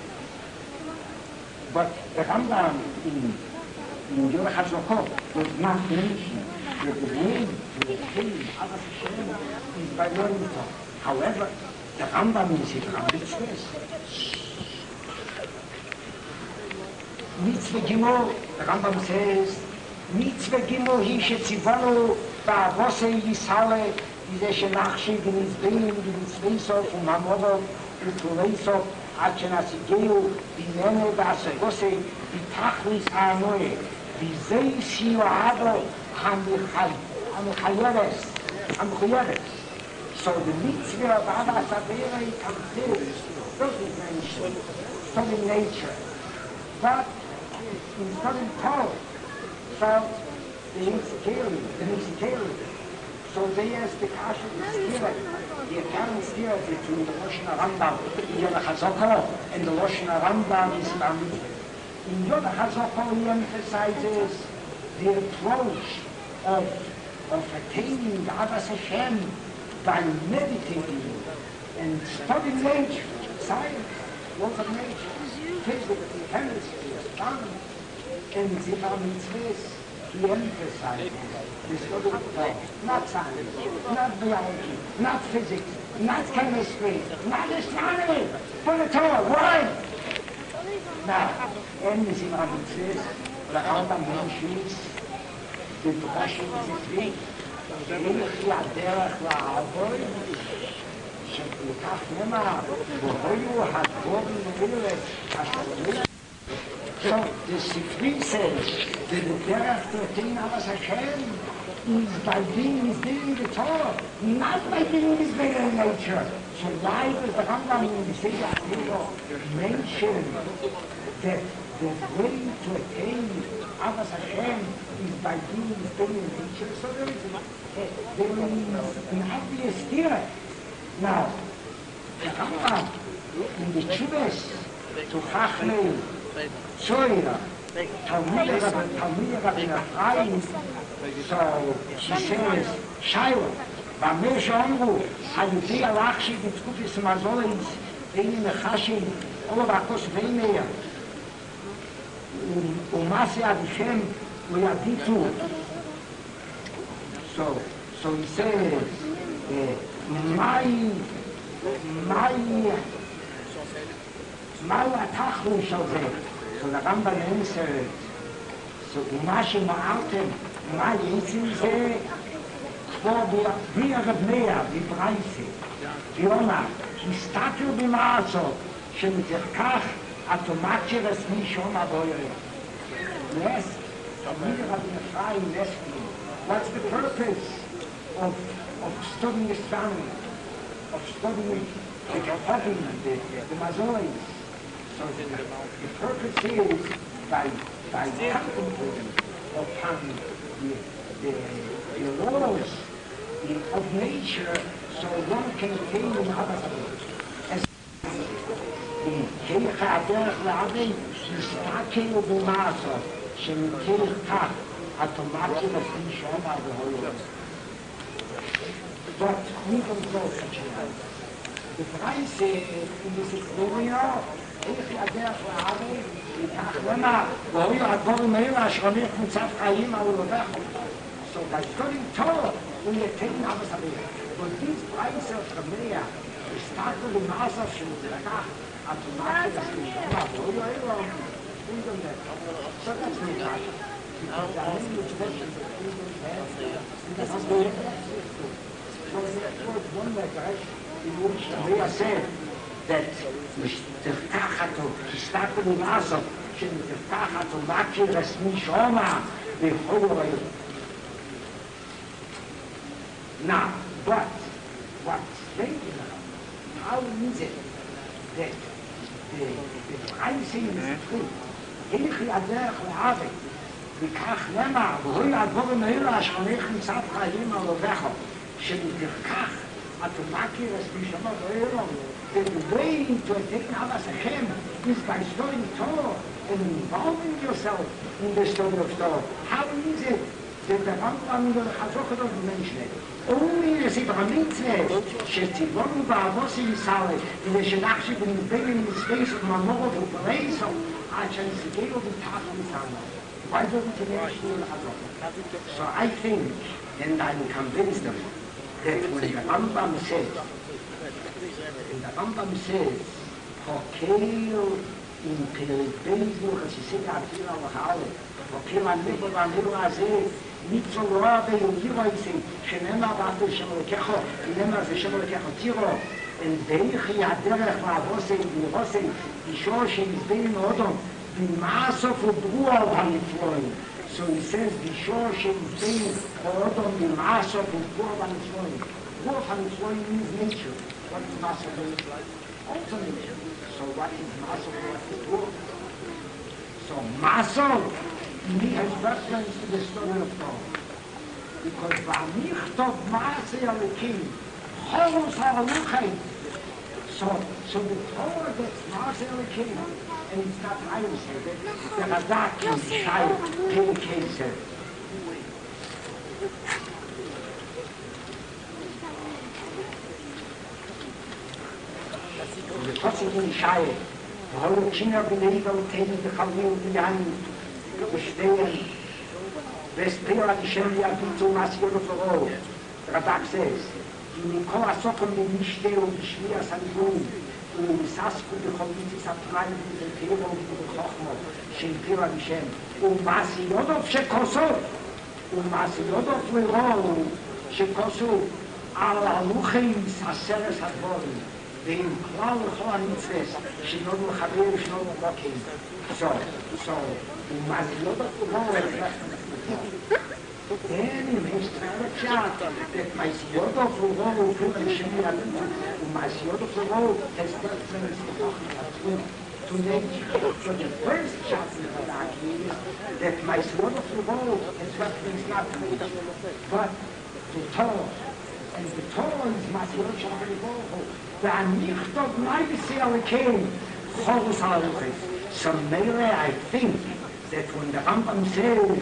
S2: But the Rambam in, in Yor HaZokot does not mention that the way to attain Abbas Hashem is by learning Torah. However, the Rambam in his Rambam says, Mitzvah Gimel, the Rambam says, Mitzvah Gimel hi shetzivonu ba'avosei yisale ize shenachshi v'nizbein v'nizveisof u'mamodo u'tuleisof עד שנסיגהו ביננו בעסקוסי בתכליס הענוי וזה סיועדו המחייבת המחייבת. So the mitzvah of Abbas Avera consists doesn't mention studying nature, but in studying Torah, so the insecurity, the insecurity. So there's the kasha, the spirit, the apparent spirit between the Lashon HaRambam in Yod HaZokot and the Lashon HaRambam in Simon. In Yod HaZokot he emphasizes the approach of, of attaining Abbas Hashem by meditating and studying nature, science, laws of nature, physics, chemistry, astronomy, and Zivar Mitzvahs, he emphasizes the study of Torah, not science, not biology, not physics, not chemistry, not astronomy, but the Torah. Why? Now, and Zivar Mitzvahs, the Rambam mentions the Drashim Zifri, ואיך הדרך לעבוד, שכך נאמר, והיו הדבורים האלה, השלומים. So the Sifri says that the derech to attain Abbas Hashem is by being doing the Torah, not by being this better in nature. So why does the Rambam in the Seder Atiro mention that the way to attain Abbas Hashem is by being this better in nature? So there is there is an obvious theory. Now, the Rambam in the Chubes to Chachlei Zohar, Talmud Rabbi Ephraim, so she says, Shaila, Bameh Shomru, Hayuti Alachshi, B'tzkufis Mazolis, Veini Mechashim, Olav Akos Veineya, Umasi Adishem, Uyaditu. So, so he says, my, my, my Atachlu Shalzeh. So the Rambam answered, so Umashi Ma'altem, my Yitzim Zeh, Kvo Bia Rabneya, Vibraisi, Viona, Histakel B'Ma'aso, Shemitirkach, Atomachi Resmi Shoma Boyre. Yes, Rabbi Rabbi Ephraim, yes, what's the purpose of, of studying astronomy, of studying the Kephagim, the, the Mazois? So the, the purpose is by, by contemplating upon the, the, the laws of nature, so one can attain in Abbas as the Keich HaDerech L'Avei Yistakelu B'Ma'aso Shemitir Kach Atomati L'Fri Shoma V'Hoyo. But we don't go such a way. The price in this area איך הדרך לערי, וכך למה, והוא הדבורים האלה, השרמית מצב חיים, אבל הולך. So by studying Torah, we attain Abbas Hashem. But these prices of Ramea, we start with the Master Shemutrakach, Atomati L'Fri Shoma, והוא האלה, we don't get. So that's not right. Because the language versions of freedom and that's not good. So there was one letter in which Ramea said, that תפתחת או תסתכל ולעשות שתפתחת או מכיר רסמי שומע בכל הוריו. Now, but what's thinking now, how is it that the, the pricing is true? איך הדרך לעבד וכך למה והוא הדבורים האלה אשר הולך מצב חיים על עובדך שמתרקח התומקי רסמי שומע ואילו that the way to attain Abbas Hashem is by studying Torah and involving yourself in the study of Torah. How is it that the Rambam will Chazoch of mention? Only as if a mitzvah, shetzivonu ba'avosi yisale, and the shenachshi b'ni b'ni in the space of mamorot u'pareiso, achan zikeo v'tach v'tano. Why don't we mention the Chazoch? So I think, and I'm convinced of it, that when the Rambam says, the Rambam says, Hokeil in Peribeizu, Chasisei Atira V'Hale, Hokeil Anibu V'Anibu Azeh, Mitzu Rabe Yugiroisi, Shenema V'Atu Shemolekecho, Shenema V'Shemolekecho Tiro, and Veichi Aderech V'Avosei V'Avosei, V'Shor She'izbein Odom, V'Masof U'Bruah V'Anifloim. So he says, V'Shor She'izbein Odom, V'Masof U'Bruah V'Anifloim. Bruah V'Anifloim means nature. What is Masov? Also nature. So what is Masov? So Masov, he has reference to the story of Torah. Because V'anichtov Maaseh Alekim, Choros HaRaluchem. So, so the Torah that's Maaseh Alekim, and it's not I will say that, the Radak in Shai, Perikei said, tossig in Schei. Heute Kinder belegen und täten die Familie die Hand bestehen. Vespera die Schemia gibt so massive Verroh. Radaxes. Die Nikola Socken mit Mischte und die Schmier Sandun. Und die Sasku die Cholitis Abtrein mit dem Tero und mit dem Chochmo. Schempira die Schem. Und Masiodov Shekosov. Und Masiodov Verroh. Shekosov. על הלוחים הסרס הדבורים, ועם כלל וכל המצווס, שנוד לחבר ושנוד לבוקים. So, so, ומזלות התגבור Then in his chat that my Siodo for all who can show me and my Siodo for all has got friends to nature. So the first chat in the Iraqi is that my Siodo for all has got friends not to nature, but to Torah. And the Torah is Masirot Shabbat and nicht of my Sale came, Chorus Aluchis. So maybe I think that when the Rambam says,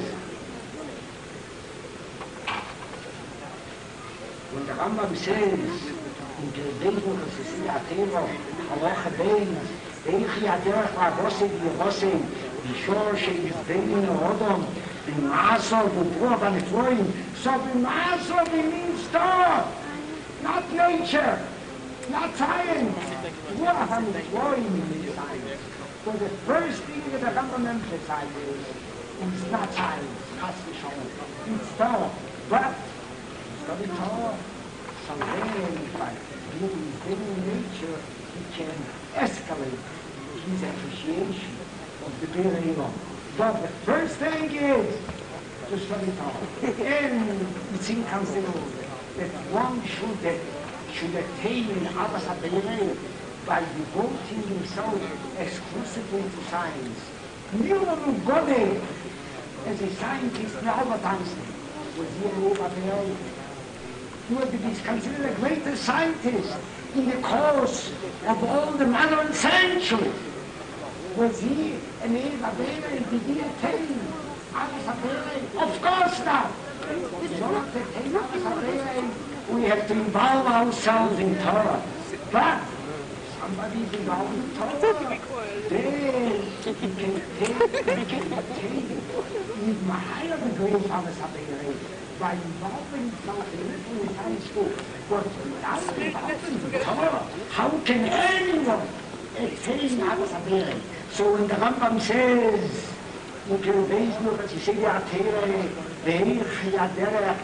S2: when the Rambam says, in the Deidu Chesisi Atero, Halacha Bein, Eichi Aderech V'Avosim V'Avosim, V'Shor She'is Bein Odom, V'Masor V'Bua V'Nefloim, so V'Masor means Torah, not nature, not science. Bua V'Nefloim means science. So the first thing that the Rambam emphasizes is not science, Chas V'Shalom, it's Torah, but study Torah, so then by doing living nature, he can escalate his appreciation of the Be'er. But the first thing is to study Torah. And it's inconceivable that one should, that should attain Abbas HaBe'er by devoting himself exclusively to science. Newton Goddard, as a scientist, Albert Einstein, was here in Abbas He would be considered the greatest scientist in the course of all the modern century. Was he an Abbas did he attain Abbas HaBe'er? Of course not. Not to attain Abbas HaBe'er, we have to involve ourselves in Torah. But somebody is involved in Torah. Then he can attain, he can attain even a higher degree of Abbas HaBe'er by involving himself in the high school. But without involving in Torah, how can anyone attain Abbas HaBe'er? So when the Rambam says, you can base look at Yisrael Atere, Ve'ich Yaderech,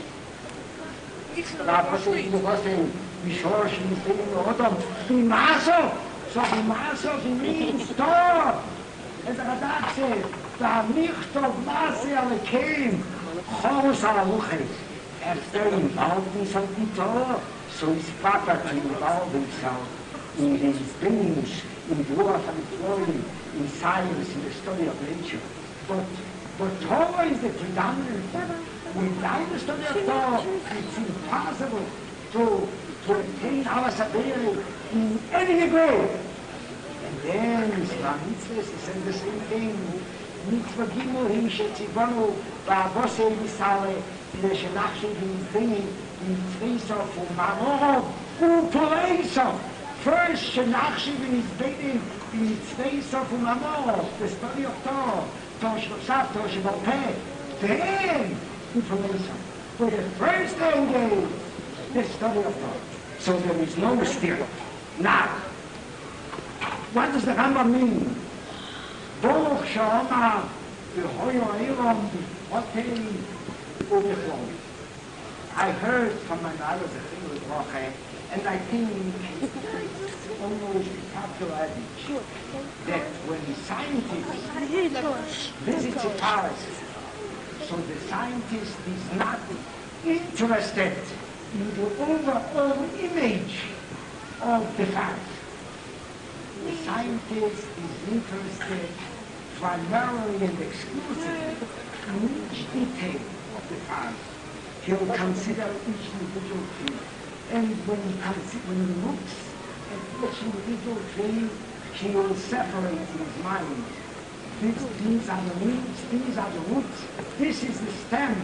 S2: Rabbasim Yivosem, Mishor Shemizim Odom, Bimaso, so Bimaso means Torah. As the Radak says, V'amichtov Masi Alekeim, Chorus Alaluches. After involved himself in Torah, so it's proper to involve himself in his beings, in Dwarf and Florin, in science, in the study of nature. But, but Torah is the predominant thing. Without the study of Torah, it's impossible to, to attain Abbas HaBe'er in any degree. And then Islam Mitzvahs is the same thing. Mitzvah Gimel, Him Shetzivonu, V'Avosei Yisale, L'Shenachshiv Yizbini, Mitzvah U'Marov, U'Poleisov. First, Shenachshiv Yizbini, Mitzvah U'Marov, the study of Torah, Torah Shlosav, Torah Shebal Peh. Then, information. But the first thing is the study of Torah. So there is no mystery. Now, what does the Rambam mean? Baruch she'omar v'hoyo eilam b'chotei u'b'chlom. I heard from my mother the thing with Roche, and I think it's almost a popular adage that when scientists visit a palace, so the scientist is not interested in the overall image of the fact. The scientist is interested primarily and exclusively in each detail of the fact. He'll consider each individual thing. And when he, consider, when he looks at each individual thing, he will separate in his mind. These, these are the leaves, these are the roots, this is the stem,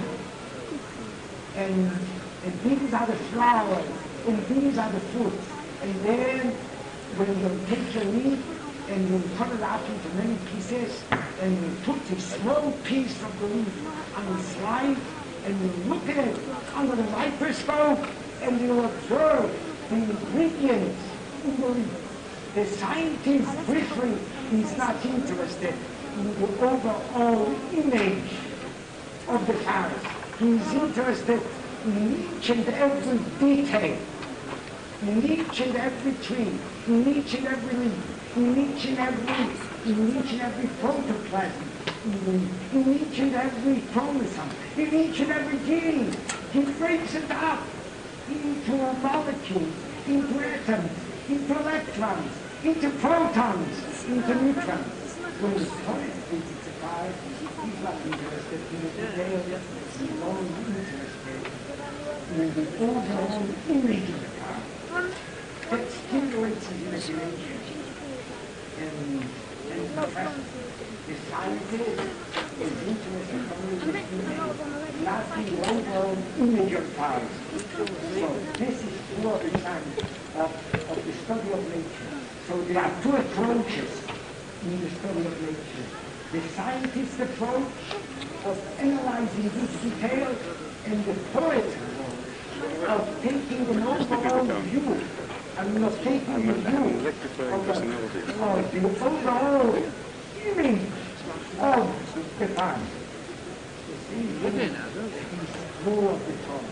S2: and, and these are the flowers, and these are the fruits. And then when you take your meat and you cut it up into many pieces, and you put the small piece of the meat on the slide, and you look at it under the microscope, and you observe the ingredients in the meat. The scientist briefly is not interested in the overall image of the cows. He is interested in each and every detail, in each and every tree, in each and every leaf, in each and every, in each and every protoplasm, in, in each and every chromosome, in each and every gene. He breaks it up into molecules, into atoms, into electrons, into protons, into neutrons. When the poet visits a guy, he's not interested in the details, he's only interested in the overall image of the car. That stimulates his imagination. And, and in fact, the scientist is interested only in the image, not the overall image of cars. So this is pure science of, of the study of nature. So there are two approaches in the study of nature. The scientist's approach of analyzing each detail, and the poet's approach of taking an overall view, and of taking the view of the, of the overall image of the past. You see, this is more of the Torah.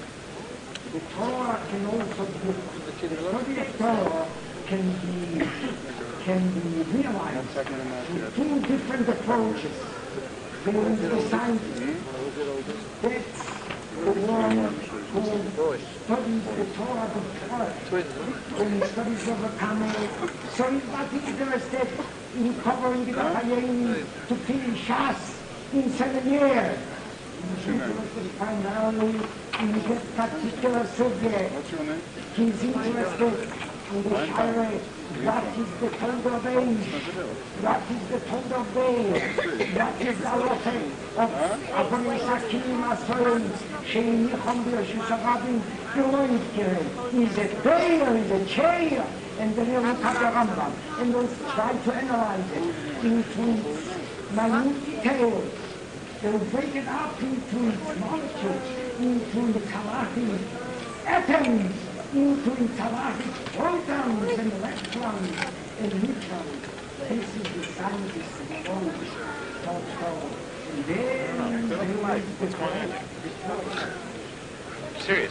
S2: The Torah can also be, the study of Torah can be, can be realized with two different approaches. There is the scientist. That's the one who studies the Torah of Torah. When he studies over Kamel, so he's not interested in covering it up to finish Shas in seven years. He's interested primarily in that particular subject. He's interested in the Shire, what is the Tod of age, what is the Tod of day, what is the Alofe of Avon Yisakim Asorim, Shein Yichom B'Yoshus Arabim, Geloid Keren, is a day or is a chair, and then you look at the Rambam, and we'll try to analyze it into its minute details. They'll break it up into its molecules, into its halachic atoms, into its halachic protons and electrons and neutrons. This is the scientist's approach to Torah. And then there is the correct, the Torah.
S3: Serious,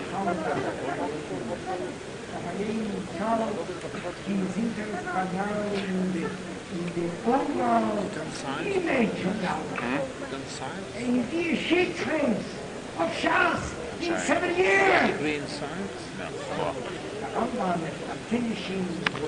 S2: He's interested primarily in the in the overall image of Torah. And he she trains of Shas in seven years.
S3: Degree in science? No.
S2: Rambam, I'm finishing.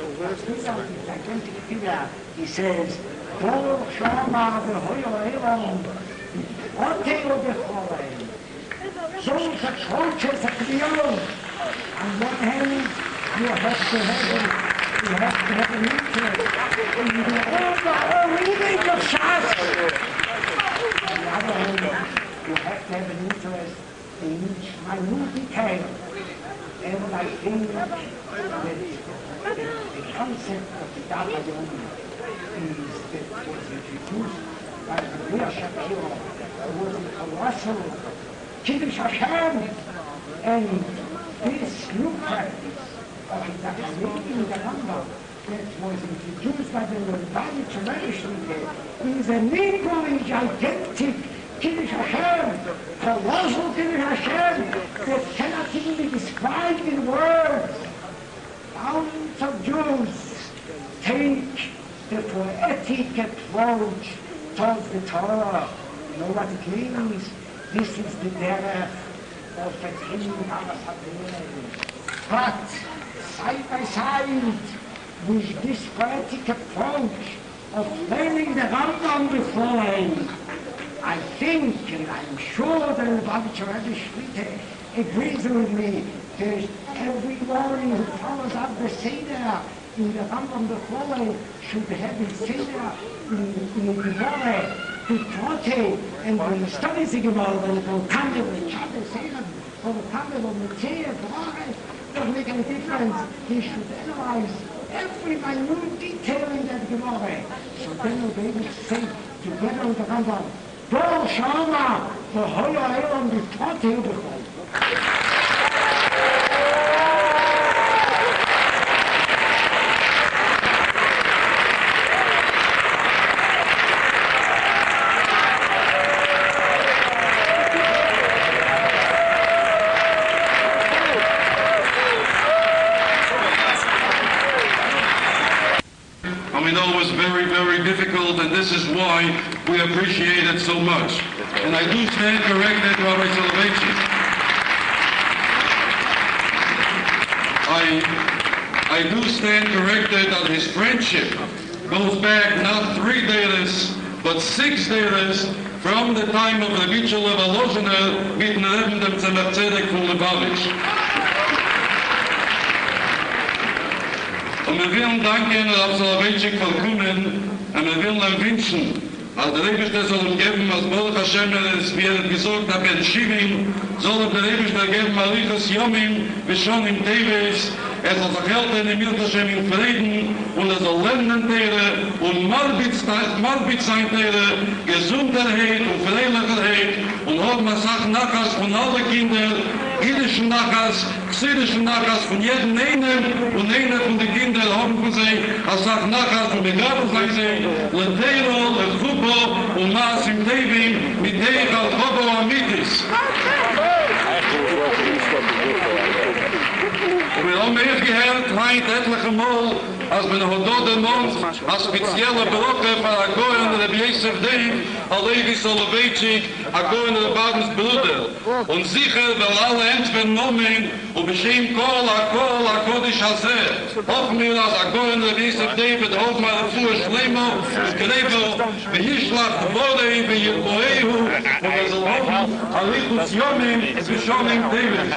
S2: He says, "Kol shama v'hoyo elam, oteo b'cholein." Those approaches have to be owned. On one hand, you have to have a You have to have an interest in the overall image of Shas. On the other hand, you have to have an interest in each minute detail. And I think that the, the concept of the Daf Yomi is that was introduced by the Ria Shapiro. It was a colossal Kiddush Hashem, and this new practice of exaggerating the number that was introduced by the Lubavitch Rebbe is an equally gigantic Kiddush Hashem, colossal Kiddush Hashem that cannot even be described in words. Thousands of Jews take the poetic approach towards the Torah. You know what it means? This is the derech of Fetchim Hamasadeh. But side by side with this poetic approach of learning the Rambam beforehand, I think, and I'm sure that the Lubavitcher Rebbe Shlita agrees with me, that everyone who follows up the Seder in the Rambam beforehand should have his Seder in the Gemara, to Trote, and when he studies the Gemara, when he will come to the Shabbos Seder, or the Tamil or Mitzvah, it doesn't make any difference. He should analyze every minute detail in that Gemara. So then we'll be able to say together with the Rambam, Dor Shama, the whole Elam, the Tati Ubechol.
S1: We know it was very, very difficult, and this is why we appreciate it so much. And I do stand corrected, Rabbi Soloveitchik. I, I do stand corrected that his friendship goes back not three days, but six days from the time of the Rebbe of Volozhiner mit dem dem Tzemach Tzedek von Lubavitch. Und wir wollen danken, Rabbi Soloveitchik, für kommen, und wir wollen ihm wünschen, als der Rebbe soll ihm geben, als Baruch Hashem, wie er gesagt hat, Ben Shivim, soll der Rebbe geben, Marichas Yomim, wie schon im Teves, er soll sich helfen, in Milt Hashem in Frieden, und er soll lernen Tere, und Marbit sein Tere, Gesundheit und Freilichkeit, und haben wir Sachen Nachas von allen Kindern, jüdischen Nachas, chsidischen Nachas von jedem einen, und einer von den Kindern haben von sich, als Sachen Nachas von begraben sein sie, Leteiro, Lechubo, und Maas im Tevim, mit Teich al-Chobo Amitis. Und wir haben mehr gehört, heint etliche Mal, als wir noch dort den Mond, als spezielle Brücke von Agoyen und Rabbi Yosef Deib, Alevi Soloveitchik, Agoyen und Rabadens Bruder. Und sicher, weil alle entvernommen, und beschehen Kol, Akol, Akodish Hazer. Hoffen wir, als Agoyen und Rabbi Yosef Deib, et hoffen wir, dass wir Schlemo, Skrevel, Behischlach, Bodei, Beyirboehu, und wir sollen hoffen, Alichus Yomim, Bishonim Davis.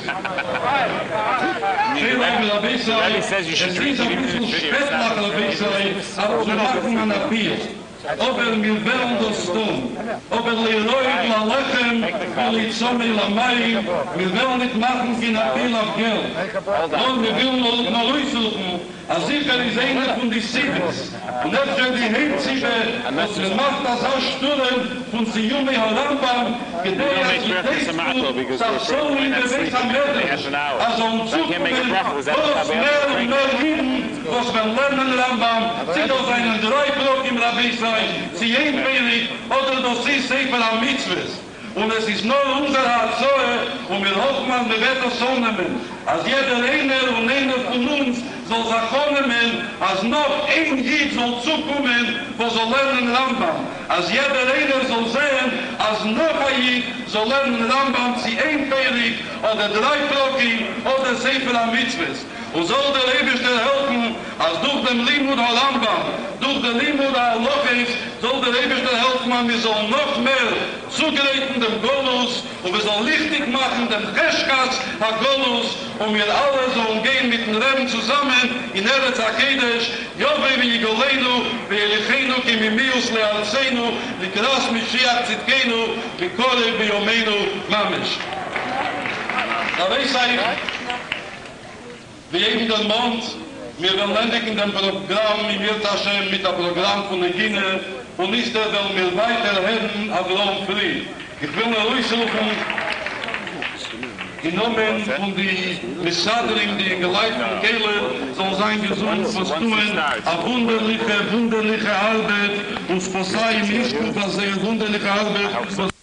S3: Rabbi says you should drink it.
S1: Aber wir machen einen Appeal. Ob er mir werden das tun, ob er Leroy la Lechem, will ich so mir la Mai, wir werden nicht machen für einen Appeal auf Geld. Und wir wollen noch durchsuchen, als sicher ist einer von den Siebes. Und nicht schon die Heimsiebe, was wir machen das Ausstürren von Siyumi Harambam, gedeiht als Gedeiht, das so in der Weg am Werden. Also um Zukunft, was mehr und mehr Lieben, was wir lernen Rambam, sieht aus einen Dreibruch im Rabbi sein, sie einwillig oder das ist Sefer am Mitzvahs. Und es ist nur unser Hartzoe, und wir hoffen an der Wetter so nehmen, als jeder einer und einer von uns soll sich nehmen, als noch ein Jid soll zukommen, wo soll lernen Rambam. Als jeder einer soll sehen, als noch ein Jid soll lernen Rambam, sie einfällig oder dreibrockig oder Sefer am Mitzvahs. Und soll der Eberste helfen, als durch den Limud al-Rambam, durch den Limud al-Lochis, soll der Eberste helfen, man, wir sollen noch mehr zugreifen dem Golus, und wir sollen lichtig machen dem Cheshkas ha-Golus, und wir alle sollen gehen mit dem Reben zusammen, in Eretz HaKedesh, Yove vi Yigolenu, vi Elichenu, ki mimius le'alzeinu, li kras Mishiach Tzidkenu, vi kore vi Yomenu Mamesh. Da weiß ich, wir eben den Mond, wir werden endlich in dem Programm, in Milt Hashem, mit dem Programm von der Gine, und ist er, weil wir weiterhin Avrom Fried. Ich will nur durchsuchen, in Namen von die Missadrim, die in geleiteten Kehle, soll sein gesund, was tun, a wunderliche, wunderliche Arbeit, und Sposai im Ischkuf, a sehr wunderliche Arbeit,